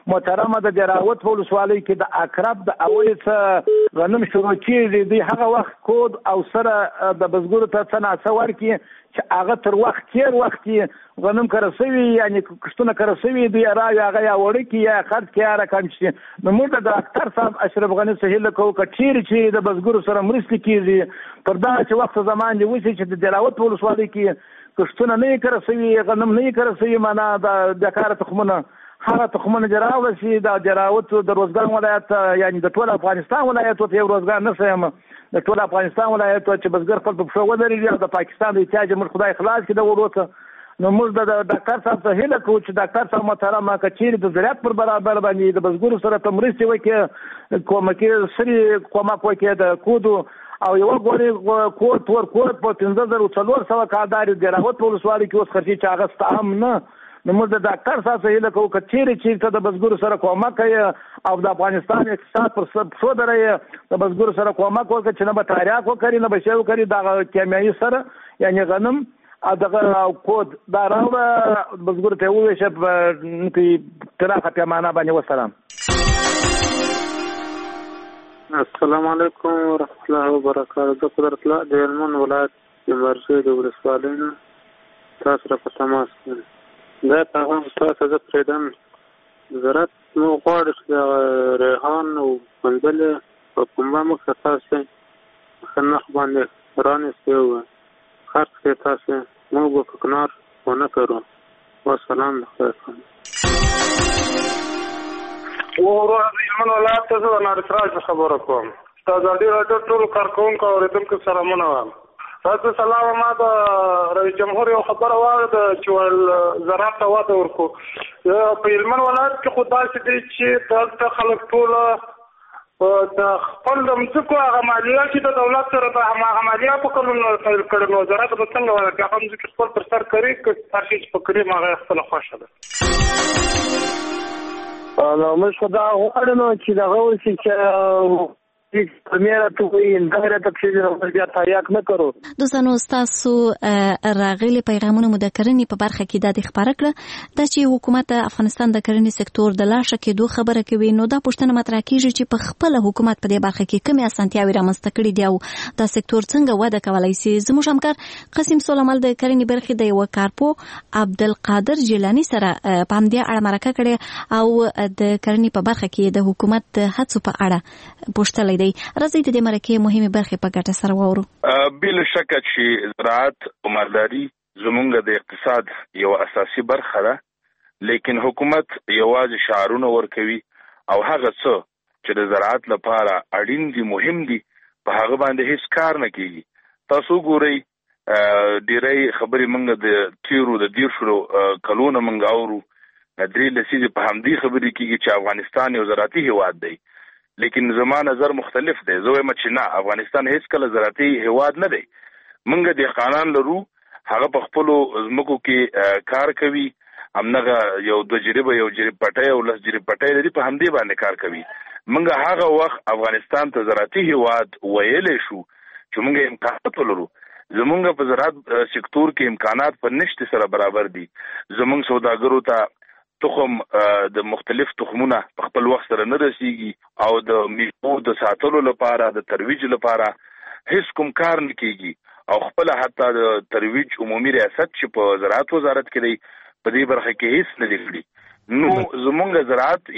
محترمه د جراوت په ولسوالۍ کې د اقرب د اول څه غنم شروع کیږي د هغه وخت کود او سره د بزګرو ته څنګه ورکی چې هغه تر وخت تیر وخت غنم کرسوي یعنی کښتونه کرسوي دی راوي هغه یا وړي کې یا خرڅ کې را کم شي نو موږ د ډاکټر صاحب اشرف غنی سهیل کو کچیر چې د بزګرو سره مرستې کیږي پر دا چې وخت زمان دی وسی چې د جراوت ولسوالۍ کې کښتونه نه کرسوي غنم نه کرسوي معنا د کار تخمونه هغه تخمونه جراوه شي د جراوت د روزګان ولایت یعنی د ټول افغانستان ولایت او یو روزګان نه سم د ټول افغانستان ولایت چې بزګر خپل په شو ودرېږي او د پاکستان د احتیاج مر خدای خلاص کړي د وروته نو موږ د ډاکټر صاحب ته هیله کوو چې ډاکټر صاحب محترمه کچیر د زراعت پر برابر باندې د بزګرو سره تمرستي وکړي کومکي سری کومک وکړي د کودو او یو غوري کوټ ور کوټ په 15400 کاردار د راوت په ولسوالۍ کې اوس خرچي چاغست هم نه نو موږ د ډاکټر صاحب ته هیله کوو کچیر چې د بزګرو سره کومک کوي او د افغانستان اقتصاد پر څو درې د بزګرو سره کومک وکړي چې نه به تاریخ وکړي نه به شی وکړي د کیمیاوي سره یعنی غنم او دغه کود دا راوړه بزګر ته وویشه په پراخه پیمانه باندې وسلام. السلام علیکم ورحمۃ اللہ وبرکاتہ. د قدرت الله د هلمند ولایت د مرزي د ولسوالۍ نه تاسو سره په تماس یم. دا پیغام تاسو زه پرېږدم زراعت مو غواړي چې ریحان او بندل په کومه مخه تاسو خنخ باندې رانیسئ او خرڅ کې تاسو موږ په کنار ونه کړو. والسلام علیکم. ورو د یمن ولایت ته زه نارسراج خبره کوم. تاسو د راډیو ټول کارکونکو اوریدونکو سره مننه. تاسو سلام ما د رئیس جمهور یو خبره واره د چول زراعت واده ورکو. په یمن ولایت کې خدای دې چې تاسو خلک ټول د خپل د مځکو هغه مالیه چې د دولت سره د هغه مالیه په قانون تایید کړي نو زراعت به څنګه ورکړي هغه ځکه خپل پر سر کوي چې هر شي په کړي هغه خپل خوښه ده. نو موږ خو دا غواړو چې دغه وشي چې پرمیره ته انداره ته چې بیا تایید نه کړو. دوستانو تاسو راغلي پیغامونه مذکرنی په برخه کې د خبره کړه د چې حکومت افغانستان د کرنې سکتور د لاشه کې دوه خبره کوي نو دا پښتنه مطرح کیږي چې په خپل حکومت په دې برخه کې کومه اسانتیاوي رامنځته کړي دی او دا سکتور څنګه وده کولای شي. زموږ همکار قاسم سلیمان د کرنې برخه د یو کارپو عبدالقادر جیلانی سره په همدې اړه مرکه کړې او د کرنې په برخه کې د حکومت هڅو په اړه پوښتنه راځي د دې مرکې مهمه برخه په ګټه سره وورو. بل شک چې زراعت او مالداري زمونږ د اقتصاد یو اساسي برخه ده لیکن حکومت یوازې شعارونه ورکوي او هغه څه چې د زراعت لپاره اړین دي مهم دي په هغه باندې هیڅ کار نه کیږي. تاسو ګورئ ډیرې خبرې مونږ د تیرو د 10 کلونو مونږ اورو درې لسیزې په همدې خبرې کیږي چې افغانستان یو زراعتي هیواد دی لیکن زما نظر مختلف دی. زه وایم چې نه افغانستان هیڅ کله زراعتي هیواد نه دی. مونږ د قانون لرو هغه په خپل زمکو کې کار کوي همغه یو د جریبه یو جریب پټای او لس جریب پټای لري په همدې باندې کار کوي. مونږ هغه وخت افغانستان ته زراعتي هیواد ویلې شو چې مونږ امکانات لرو. زمونږ په زراعت سکتور کې امکانات په نشته سره برابر دي. زمونږ سوداګرو ته تخم د مختلف تخمونه په خپل وخت سره نه رسیږي او د میوو د ساتلو لپاره د ترویج لپاره هیڅ کوم کار نه کیږي او خپل حتی د ترویج عمومي ریاست چې په زراعت وزارت کې دی په دې برخه کې هیڅ نه دی. نو زمونږ زراعت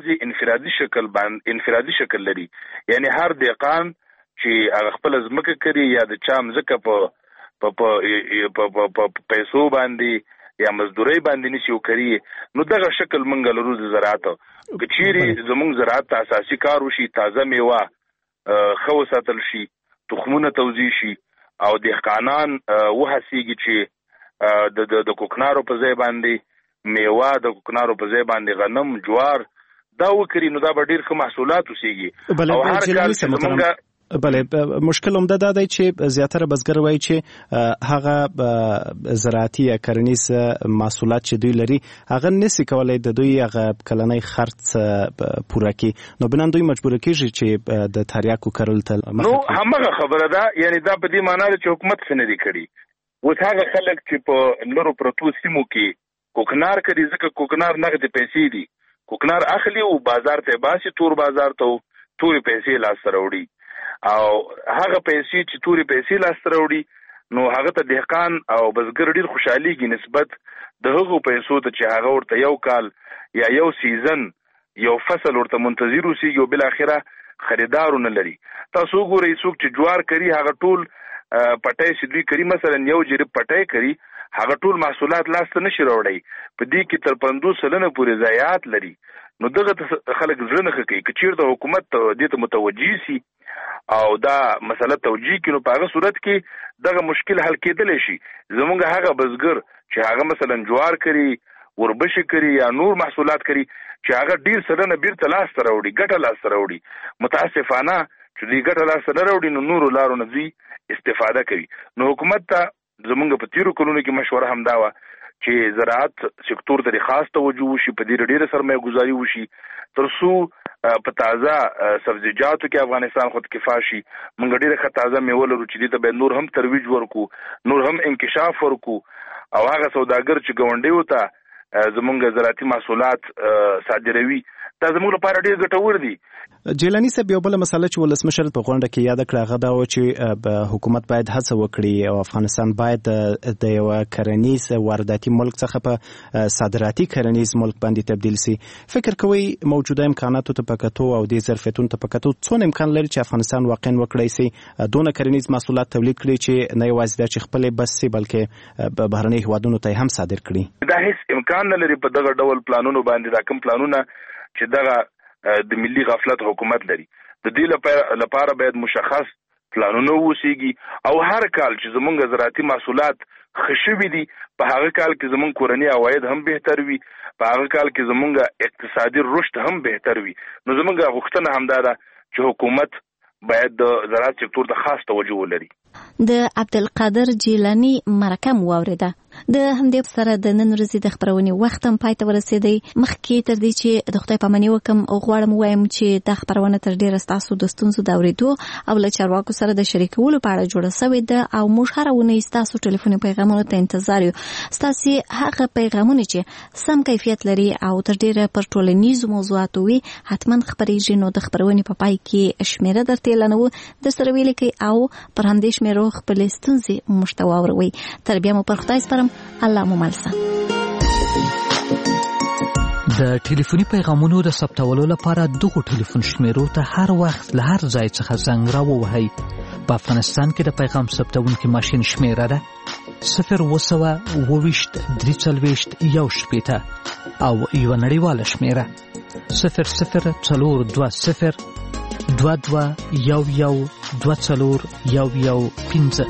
یوازې انفرادي شکل لري یعنی هر دهقان چې هغه خپل ځمکه کړي یا د چا ځمکه په پیسو باندې یا مزدوري باندې نشي وکړي نو دغه شکل منګ لرو د زراعت کچيري زموږ زراعت اساسي کار وشي تازه میوه خو ساتل شي تخمونه توزیع شي او دهقانان وهسيږي چې د کوکنارو په ځای باندې میوه د کوکنارو په ځای باندې غنم جوار دا وکړي نو دا به ډیر ښه محصولات وسیږي او هر کال څنګه بله مشکل هم دا دی چې زیاتره بزګر وایي چې هغه زراعتي یا کرنیز محصولات چې دوی لري هغه نسی کولای د دوی هغه کلنۍ خرڅ پوره کړي نو بنان دوی مجبور کیږي چې د تریاکو کرل ته نو همغه خبره ده یعنی دا په دې معنی چې حکومت څه نه دی کړی و هغه خلک چې په لورو پروتو سیمو کې کوکنار کوي ځکه کوکنار نغد پیسې دي کوکنار اخلي او بازار ته باسي، تور بازار ته توري پیسې لاس سره وړي، او هغه پیسې چې توري پیسې لاس سره وړي نو هغه ته دهقان او بزګر ډیر خوشحاليږي نسبت د هغو پیسو ته چې هغه ورته یو کال یا یو سیزن یو فصل ورته منتظر اوسېږي او بل اخره خریدارونه لري. تاسو ګورئ څوک چې جوار کوي هغه ټول پټای چې دوی کوي، مثلا یو جریب پټای کوي هغه ټول محصولات لاس ته نشي راوړي، په دې کې تر 50% پورې ضایعات لري. نو دغه خلک زړه نه کوي چې چیرته حکومت دې ته متوجي سي او دا مسله توجیه کړي، نو په هغه صورت کې دغه مشکل حل کېدلی شي. زمونږ هغه بزګر چې هغه مثلا جوار کوي، وربشي کوي یا نور محصولات کوي چې هغه ډیر سره نه بیرته لاس ته راوړي، ګټه لاس ته راوړي، متاسفانه چې دې ګټه لاس ته نه راوړي نو نورو لارو نه دوی استفاده کوي. نو حکومت ته زمونږ په تیرو کلونو کې مشوره هم دا وه چې زراعت سکتور ته خاص توجه وشي، په دې ډیره سرمایه گذاري وشي تر څو په تازه سبزیجاتو کې افغانستان خود کفا شي. موږ ډیره ښه تازه میوه لرو چې دې ته باید نور هم ترویج ورکو، نور هم انکشاف ورکو، او هغه سوداګر چې ګاونډیو ته زمونږ زراعتي محصولات صادروي دا زموږ لپاره ډیر ګټور دي. جیلانی صاحب یو بل مسله چې ولسمشر په غونډه کې یاد کړه هغه دا و چې حکومت باید هڅه وکړي او افغانستان باید د یو کرنیز وارداتي ملک څخه په صادراتي کرنیز ملک باندې تبدیل شي. فکر کوي موجوده امکاناتو ته پکاتو او د ظرفیتونو ته پکاتو څونه امکان لري چې افغانستان واقعا وکړي سي دونه کرنیز محصولات تولید کړي چې نه یوازې د خپل بس سي بلکې بهرني هیوادونو ته هم صادر کړي؟ دا هیڅ امکان نه لري. په دغه ډول پلانونو باندې دا کوم پلانونه چې دغه د ملي غفلت حکومت لري، د دې لپاره باید مشخص پلانونه وسیږي او هر کال چې زمونږ زراعتي محصولات خشوي دي په هغه کال کې زمونږ کورني عواید هم بهتر وي، په هغه کال کې زمونږ اقتصادي رشد هم بهتر وي. نو زمونږ غوښتنه هم دا ده چې حکومت باید د زراعت سکتور ته خاص توجه ولري. د عبدالقادر جیلانی مرکه مو واورېده. د همدې سره د نن ورځې د خبرونې وخت هم پای ته ورسېدی. مخکې تر دې چې د خدای پاماني وکم غواړم ووایم چې دا خبرونه تر ډېره ستاسو د ستونزو د اورېدو او له چارواکو سره د شریکولو په اړه جوړه سوې ده او موږ هره اونۍ ستاسو ټلیفوني پیغامونو ته انتظار یو. ستاسې هغه پیغامونه چې سم کیفیت لري او تر ډېره پر ټولنیزو موضوعاتو وي حتما خپرېږي. نو د خبرونې په پای کې شمېره درته اعلانوو، درسره ولیکئ او پر همدې شمېرو خپلې ستونزې موږ ته واوروئ. تر بیا مو پر خدای سپارم. الله مو مل شه. د ټلیفوني پیغامونو د ثبتولو لپاره دغه ټلیفون شمیرو ته هر وخت له هر ځای څخه زنګ راووهئ. په افغانستان کې د پیغام ثبتونکي ماشین شمیره ده 020 340 1 او یو نړیواله شمیره 0040 22 11 24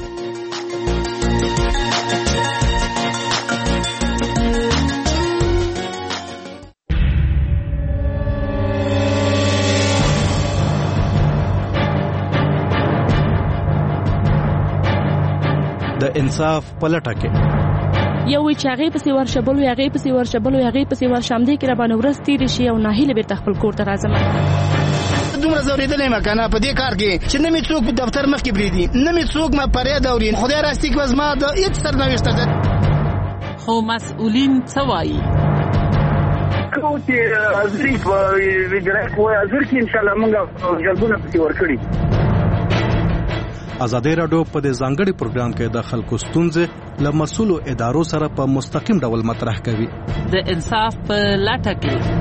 د انصاف پلټه کې یو چې هغه پسې ورشبلو هغه پسې ورشبلو هغه پسې ورشم دي کې را باندې ورستي رشي او ناهیله بیرته خپل کور ته راځم. دومره زوریدلې مکنه په دې کار کې چې نه می څوک په دفتر مخ کې بریدي، نه می څوک ما پرې دورین. خدای راستي کې وزما د هیڅ سرنوشت ده. خو مسؤلین څه وایي؟ کوتي ازری په ویډرا کوه ازر کې ان شاء الله موږ جلبونه پتی ورکړي. ازادي راډیو په دې ځانګړي پروګرام کې د خلکو ستونزې له مسؤلو ادارو سره په مستقیم ډول مطرح کوي. د انصاف په لټه کې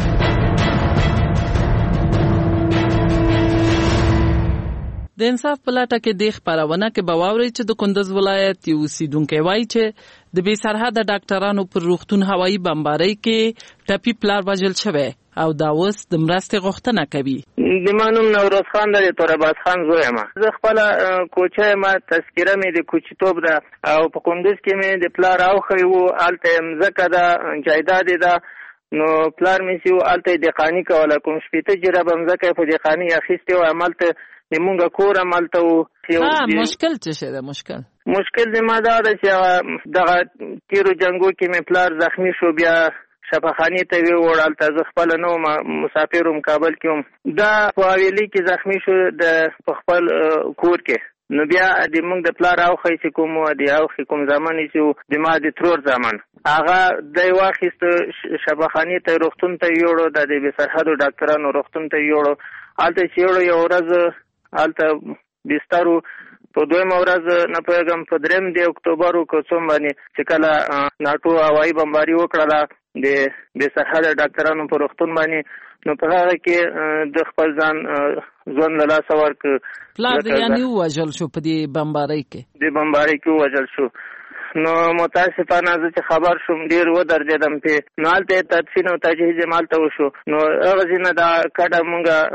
د انصاف په لټه کې د خبرونه کې باوري چې د کندز ولایت یو سیدونکو وایي چې د بې سرحده ډاکټرانو پر روغتون هوایي بمبارۍ کې ټپي پلار وژل شوی او دا اوس د مرستې غوښتنه کوي. د مانوم نوروز خان د تورباز خان زوی ما زه خپل کوچه ما تذکره مې د کوچیتوب ده او په کندز کې مې د پلار او خو الته مزکه ده جایداد ده. نو پلار مې سیو الته د قانی کوله کوم شپته جره بمزکه په د قانی اخیسته او عملته نیمونګه کور عملته او مشکل څه شه ده مشکل د ما دا چې دغه تیرو جنگو کې مې پلار زخمی شو بیا شفاخانی ته وی وړل تاسو خپل نو مسافر کابل کې دا په ویلي کې زخمی شو د خپل کور کې نو بیا د موږ د پلار او خې چې کوم دی او خې کوم زمان چې د ما د ترور زمان هغه د واخیست شبخانی ته روغتون ته یوړو د بې سرحدو ډاکټرانو روغتون ته یوړو هلته چې یوړو یو ورځ هلته بسترو په دویمه ورځ نه پوهېږم په 3 د اکتوبر کوڅوم باندې چې کله ناټو هوایي بمباري وکړله د بې سرحده ډاکټرانو په روغتون باندې نو په هغه کې د خپل ځان ژوند له لاسه ورکړ. پلار دې یعنې ووژل شو په دې بمبارۍ کې؟ د بمبارۍ کې ووژل شو. نو متاسفانه زه چې خبر شوم ډېر ودرېدم پې. نو هلته تدفین او تجهیز یې هلته وشو. نو هغه ځینه دا کډه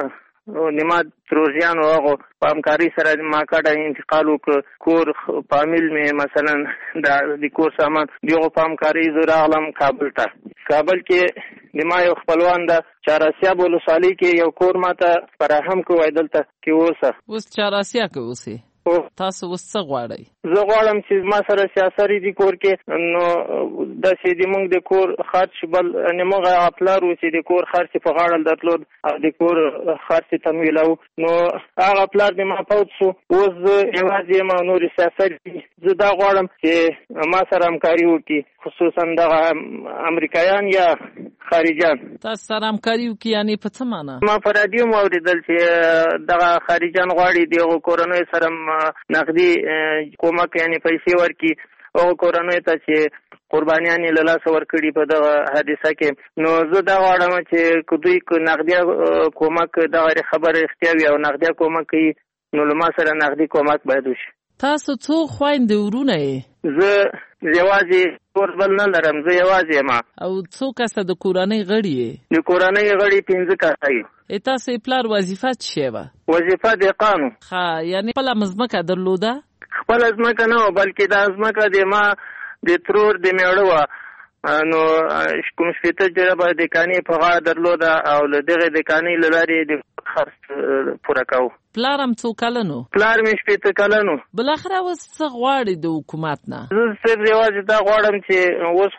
مونږ نیما تروزیانو هغو په همکارۍ سره ما کډه انتقال وکړ. کور فامیل مې مثلا د کور سامان دغو په همکارۍ زه راغلم کابل ته. کابل کې د ما یو خپلوان ده چهاراسیاب ولسوالۍ کې یو کور ماته فراهم کړی دلته کې اوسه. اوس چهاراسیا کې اوسې؟ تاسو اوس څه غواړئ؟ زه غواړم چې ما سره سیاسري دي کور کې نو داسې د موږ د کور خرچ بل موږ پلار و چې د کور خرچ په غاړه درلود او د کور خرچ تمویلو. نو هغه پلار د ما فوت شو. اوس زه یوازې یم او نورې سیاسري زه دا غواړم چې ما سره همکاري وکړي خصوصا دغه امریکایان یا خارجان. تاسو سره همکاري وکړي یعنې په څه معنا؟ ما په راډیو مو اورېدل چې دغه خارجان غواړي دغو کورنیو سره نقدي کومک یعنی پیسې ورکړي او کورنیو ته چې قربانیان یې له لاسه ورکړي په دغه حادثه کې. نو زه دا غواړم چې که دوی نقدي کومک دغه خبره رښتیا وي او نقدي کومک کوي نو له ما سره نقدي کومک باید وشي. تاسو څو خویندې ورونه یې؟ زه یوازې کور بل نه لرم. زه یوازې یم. او څو کسه د کورنۍ غړي یې؟ د کورنۍ غړي 15 کسه یو. تاسو یې پلار وظیفه څه شی وه؟ وظیفه دهقان و. ښه یعنې خپله مځمکه درلوده؟ خپله ځمکه نه وه بلکې دا ځمکه د ما د ترور د میړه وه. نو کوم شپېته جربه دکانې په غاړه درلوده او له دغې دکانۍ له لارې د خرڅ پوره کوو. پلار هم څو کلن و؟ پلار مې 15 کلن و. بالاخره اوس څه غواړې د حکومت نه؟ زه صرف یوازې دا غواړم چې اوس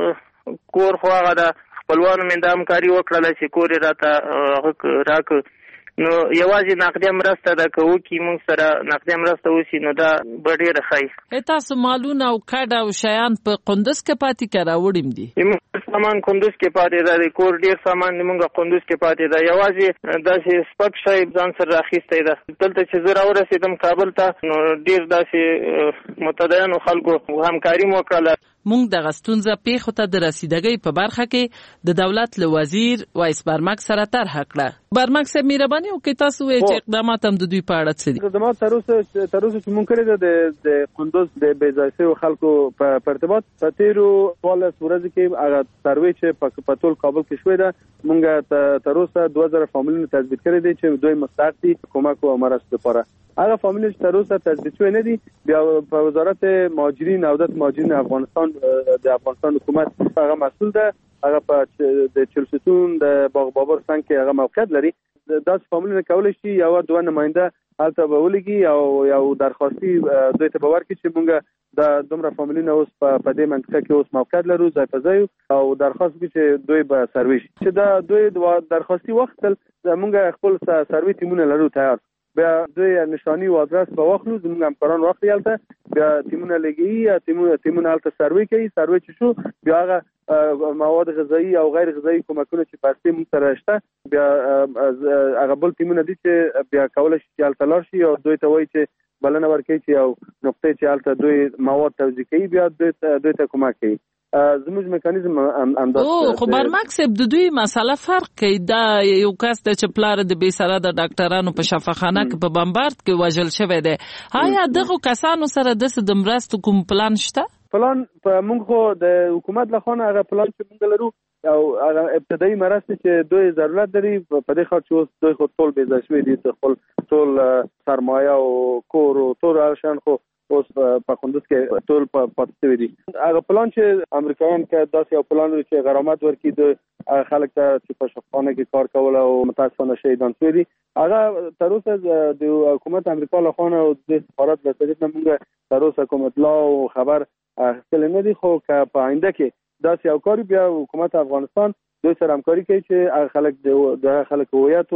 خو کور خو هغه ده خپلوانو مې دا همکاري وکړله چې کور یې راته راکړه. نو یوازې نقدي مرسته ده که وکړي موږ سره نقدي مرسته وشي نو دا به ډېره ښه. تاسو مالونه او کډه او شیان په قندوز کې پاتې که راوړیم دي؟ زموږ سامان کندوز کې پاتې ده. د کور ډېر سامان زموږ کندوز کې پاتې ده. یوازې داسې سپک شی ځان سره راخیستی ده. دلته چې زه راورسېدم کابل ته نو ډېر داسې متدینو خلکو همکاري مو وکړله. مونږ دغه ستونزه پیښو ته د رسیدګۍ په برخه کې د دولت له وزیر وایس برمک سره طرحه کړه. برمک صاحب مهرباني وکړئ تاسو وایئ چې اقدامات هم د دوی په اړه څه دي؟ اقدامات تر اوسه چې مونږ کړي ده د قندوز د بې ځای شویو خلکو په ارتباط په تېرو 14 ورځو کې هغه سروې چې په ټول کابل کې شوې ده مونږ تر اوسه 2000 فامیلونه تثبیت کړي دي چې دوی مستحق دي کومک او مرستې لپاره. هغه فامیل چې تر اوسه تثبیت شوی نه دي بیا په وزارت مهاجرین او عودت مهاجرین افغانستان د افغانستان حکومت هغه مسؤل ده. هغه په د چلستون د باغ بابر څنګ کې هغه موقعیت لري. داس فامیل کولای شي یو دوه نماینده هلته به ولګي او یو درخواستي دوی ته به ورکړي چې مونږ د دومره فامیلونه اوس په دې منطقه کې اوس موقعیت لرو ځای په ځای او درخواست وکړي چې دوی به سروي شي. چې دا دوی درخواستي وخت مونږ خپل سروي ټیمونه لرو تیار. بیا دوی نشانی او ادرس په واخلو زموږ همکاران وخت یالته بیا ټیمونه لګي ټیمونه هلته سروي کوي. سروي چې شو بیا هغه مواد غذایی او غیر غذایی کومکونه چې پاتې موږ سره شته بیا هغه بل ټیمونه دي چې بیا کولای شي چې هلته لاړ شي او دوی ته وایي چې بلنه ورکوي چې یو نقطې چې هلته دوی مواد توزیع کوي بیا دوی ته کومک کوي. زموږ میکانیزم همداسې خو برمک صاحب د دوی مسله فرق کوي. دا یو کس دی چې پلار د بې سرحده ډاکټرانو په شفاخانه کې په بمبارد کې وژل شوی دی. آیا دغو کسانو سره داسې د مرستو کوم پلان شته؟ پلان په موږ خو د حکومت له خوا هغه پلان چې موږ لرو او هغه ابتدایي مرستې چې دوی ضرورت لري په دې خاطر چې اوس دوی خو ټول بې ځای شوي دي. خپل ټول سرمایه او کور او ټول هغه شیان خو اوس په قندوز کې ټول پاتې شوي دي. هغه پلان چې امریکایان کې داسې یو پلان لري چې غرامت ورکړي د خلک ته چې په شفاخانه کې کار کول او متاسفانه شهیدان شوي دي. هغه تر اوسه د حکومت امریکا له خوا او د سفارت له طرف نه موږ تر اوسه کوم اطلاع او خبر اخیستل نه دي. خو که په آینده کې داسې یو کار بیا حکومت افغانستان دوی سره همکاري کوي چې هغه خلک د خلک هویت او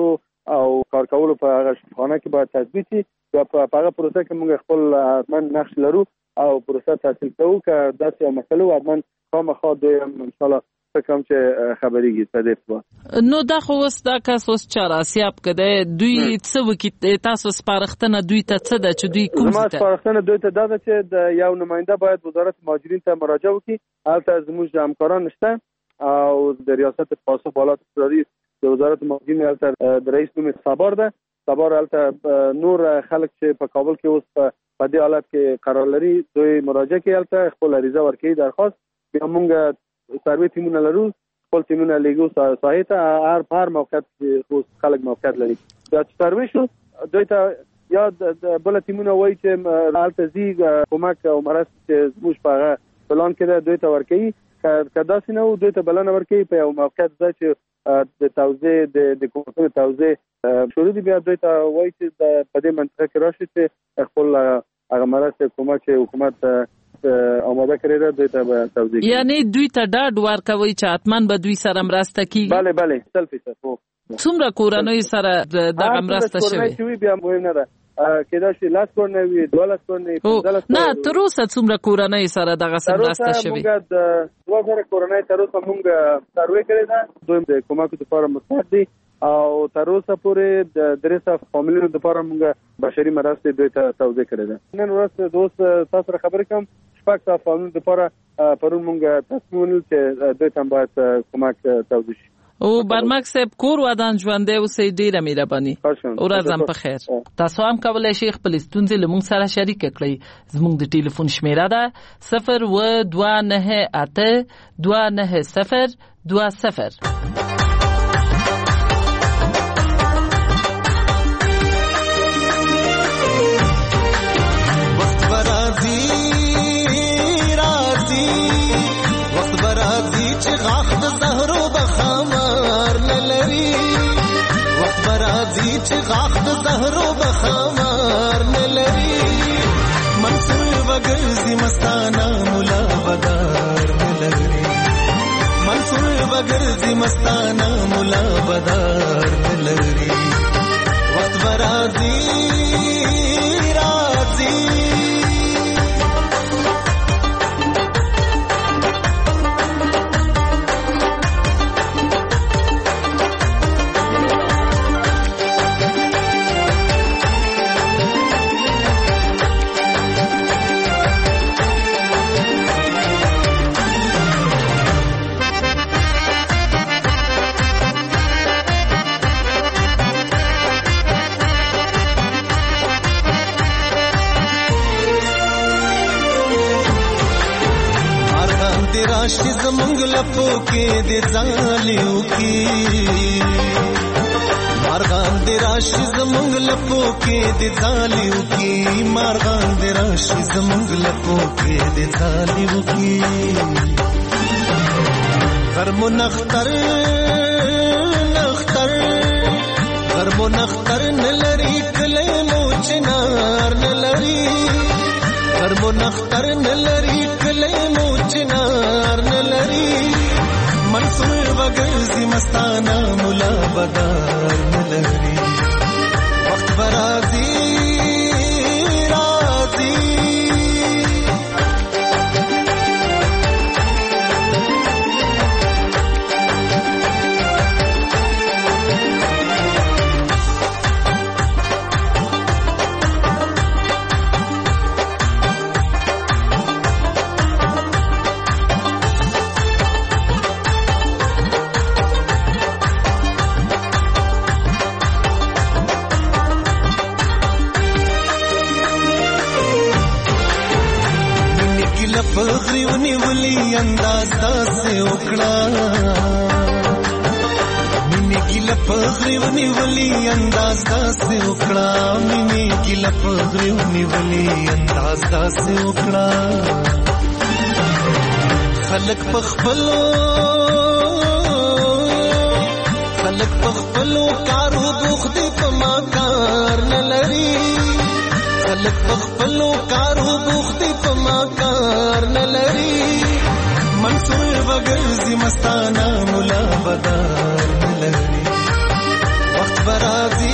او کار کولو په هغه شفاخانه کې باید تثبیت شي. په هغه پروسه کې موږ خپل حتما نقش لرو او پروسه تحصیل کوو که داسې یو مسله حتما خامخا دوی ان شاء الله کوم چې خبرېږي صدیق. نو دا خو اوس دا کس اوس چاراسیاب کده دوی څه وکړي تاسو سپارښتنه دوی ته څه ده چې دوی کوم څه سپارښتنه دوی ته دا ده چې د یو نماینده باید وزارت مهاجرین ته مراجعه وکړي. هلته زموږ همکاران شته او د ریاست پاسخ حالات اضطراري د وزارت مهاجرین هلته د رئیس نوم صبار ده. صبار هلته نور خلک چې په کابل کې اوس په دې حالت کې قرار لري دوی مراجعه کوي هلته خپل عریضه ورکوي درخواست. بیا موږ سروي ټیمونه لرو خپل ټیمونه لګو ساحې ته هر موقعیت کې خلک موقعیت لري. دا سروي شو دوی ته یا د بل ټیمونه وایي چې هلته زی کومک او مرسته چې زموږ په هغه پلان کې ده دوی ته ورکوي. که داسې نه وو دوی ته بلنه ورکوي په یو موقعیت ځای چې د توزیع د حکومتونو توزیع شروع دي بیا دوی ته وایي چې په دې منطقه کې راشي چې خپل هغه مرسته کومه چې حکومت آماده کړی ده دوی ته توزیع کوي. یعنی دوی ته ډاډ ورکوي چې حتما به دوی سره مرسته کیږي. بله 100%. څومره کورنۍ سره دغه مرسته شوې؟ کورنۍ بیا مهم نه ده کېدای شي 10 کورنۍ وي 12 کورنۍ 15. نه تر اوسه څومره کورنۍ سره دغه مرسته شوې؟ موږ د 2000 کورنۍ تر اوسه موږ سروې کړې ده. دوی د کومک لپاره مستعد دي او تر اوسه پورې د 300 فامیلونو لپاره موږ بشري مرستې دوی ته توزیع کړې ده. نن ورځ دوست تاسو سره خبرې کوم 600 فامیلونو لپاره پرون موږ تصمیم ونیول چې دوی ته باید کومک توزیع شي. او برمک صاحب کور ودان ژوندې اوسې ډیره مهرباني او ورځم په خیر. تاسو هم کولای شئ خپل ستونزې له موږ سره شریک کړئ. زموږ د ټلیفون شمیره ده 02982902020. چې غاخ د زهرو بخمار نه لري منصور وګرځي مستانه مولا بدار نه لري منصور وګرځي مستانه مولا بدار نه لري وخت برازي راځي راشي زمونږ لپو کې د ځالیو کې مارغان دې راشي زمونږ لپو کې د ځالیو کې مارغان دې راشي زمونږ لپو کې د ځالیو کې غرمو نختر غرمو نختر نلري کله مو چنار نلري غرمو نختر نلري کله مو چنار نلري منصور وګرځي مستانه مولا بدار نلري وخت برازي راځي فخریونی ولی انداز داسې وکړه مینې ګیله فخریونی ولی انداز داسې وکړه مینې ګیله فخریونی ولی انداز داسې وکړه خلک پخپلو کارو بوخت په ما کار نه لري خلک پخپلو کارو بوخت په ما کار نه لري منصور وګرځي مستانه مولا بدار نه لري وخت برازي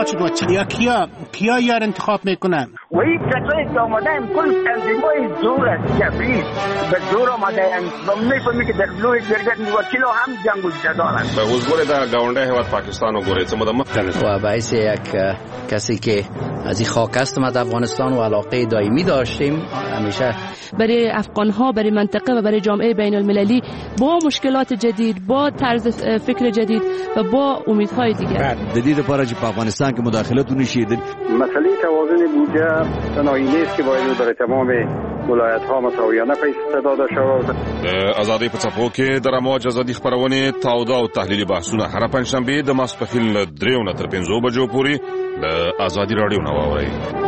شد و کیا یار انتخاب میکنه؟ و این کسایی که آمدن کل تنظیمای زور است جبری به زور آمدن و میفهمی که در لوی گرگت وکیلو هم جنگ و جدال است. به حضور در گاونده هیواد پاکستان و گوریت و باعث یک کسی که از این خاک است ما در افغانستان و علاقه دائمی داشتیم همیشه برای افغان‌ها، برای منطقه و برای جامعه بین المللی با مشکلات جدید، با طرز فکر جدید و با امیدهای دیگر. جدید پارچ په افغانستان کې مداخلت ونشي. مسئله توازن بودجه تنهایی نیست که باید برای تمام ولایت‌ها مساویانه پیسې داده شود. ازادي په څپو کې د رموج ازادي خبرونه تاوده او تحلیلي بحثونه هر پنځشنبه د ماسپښین له 3 نه تر 5 بجو پورې د ازادي رادیو نو اوري.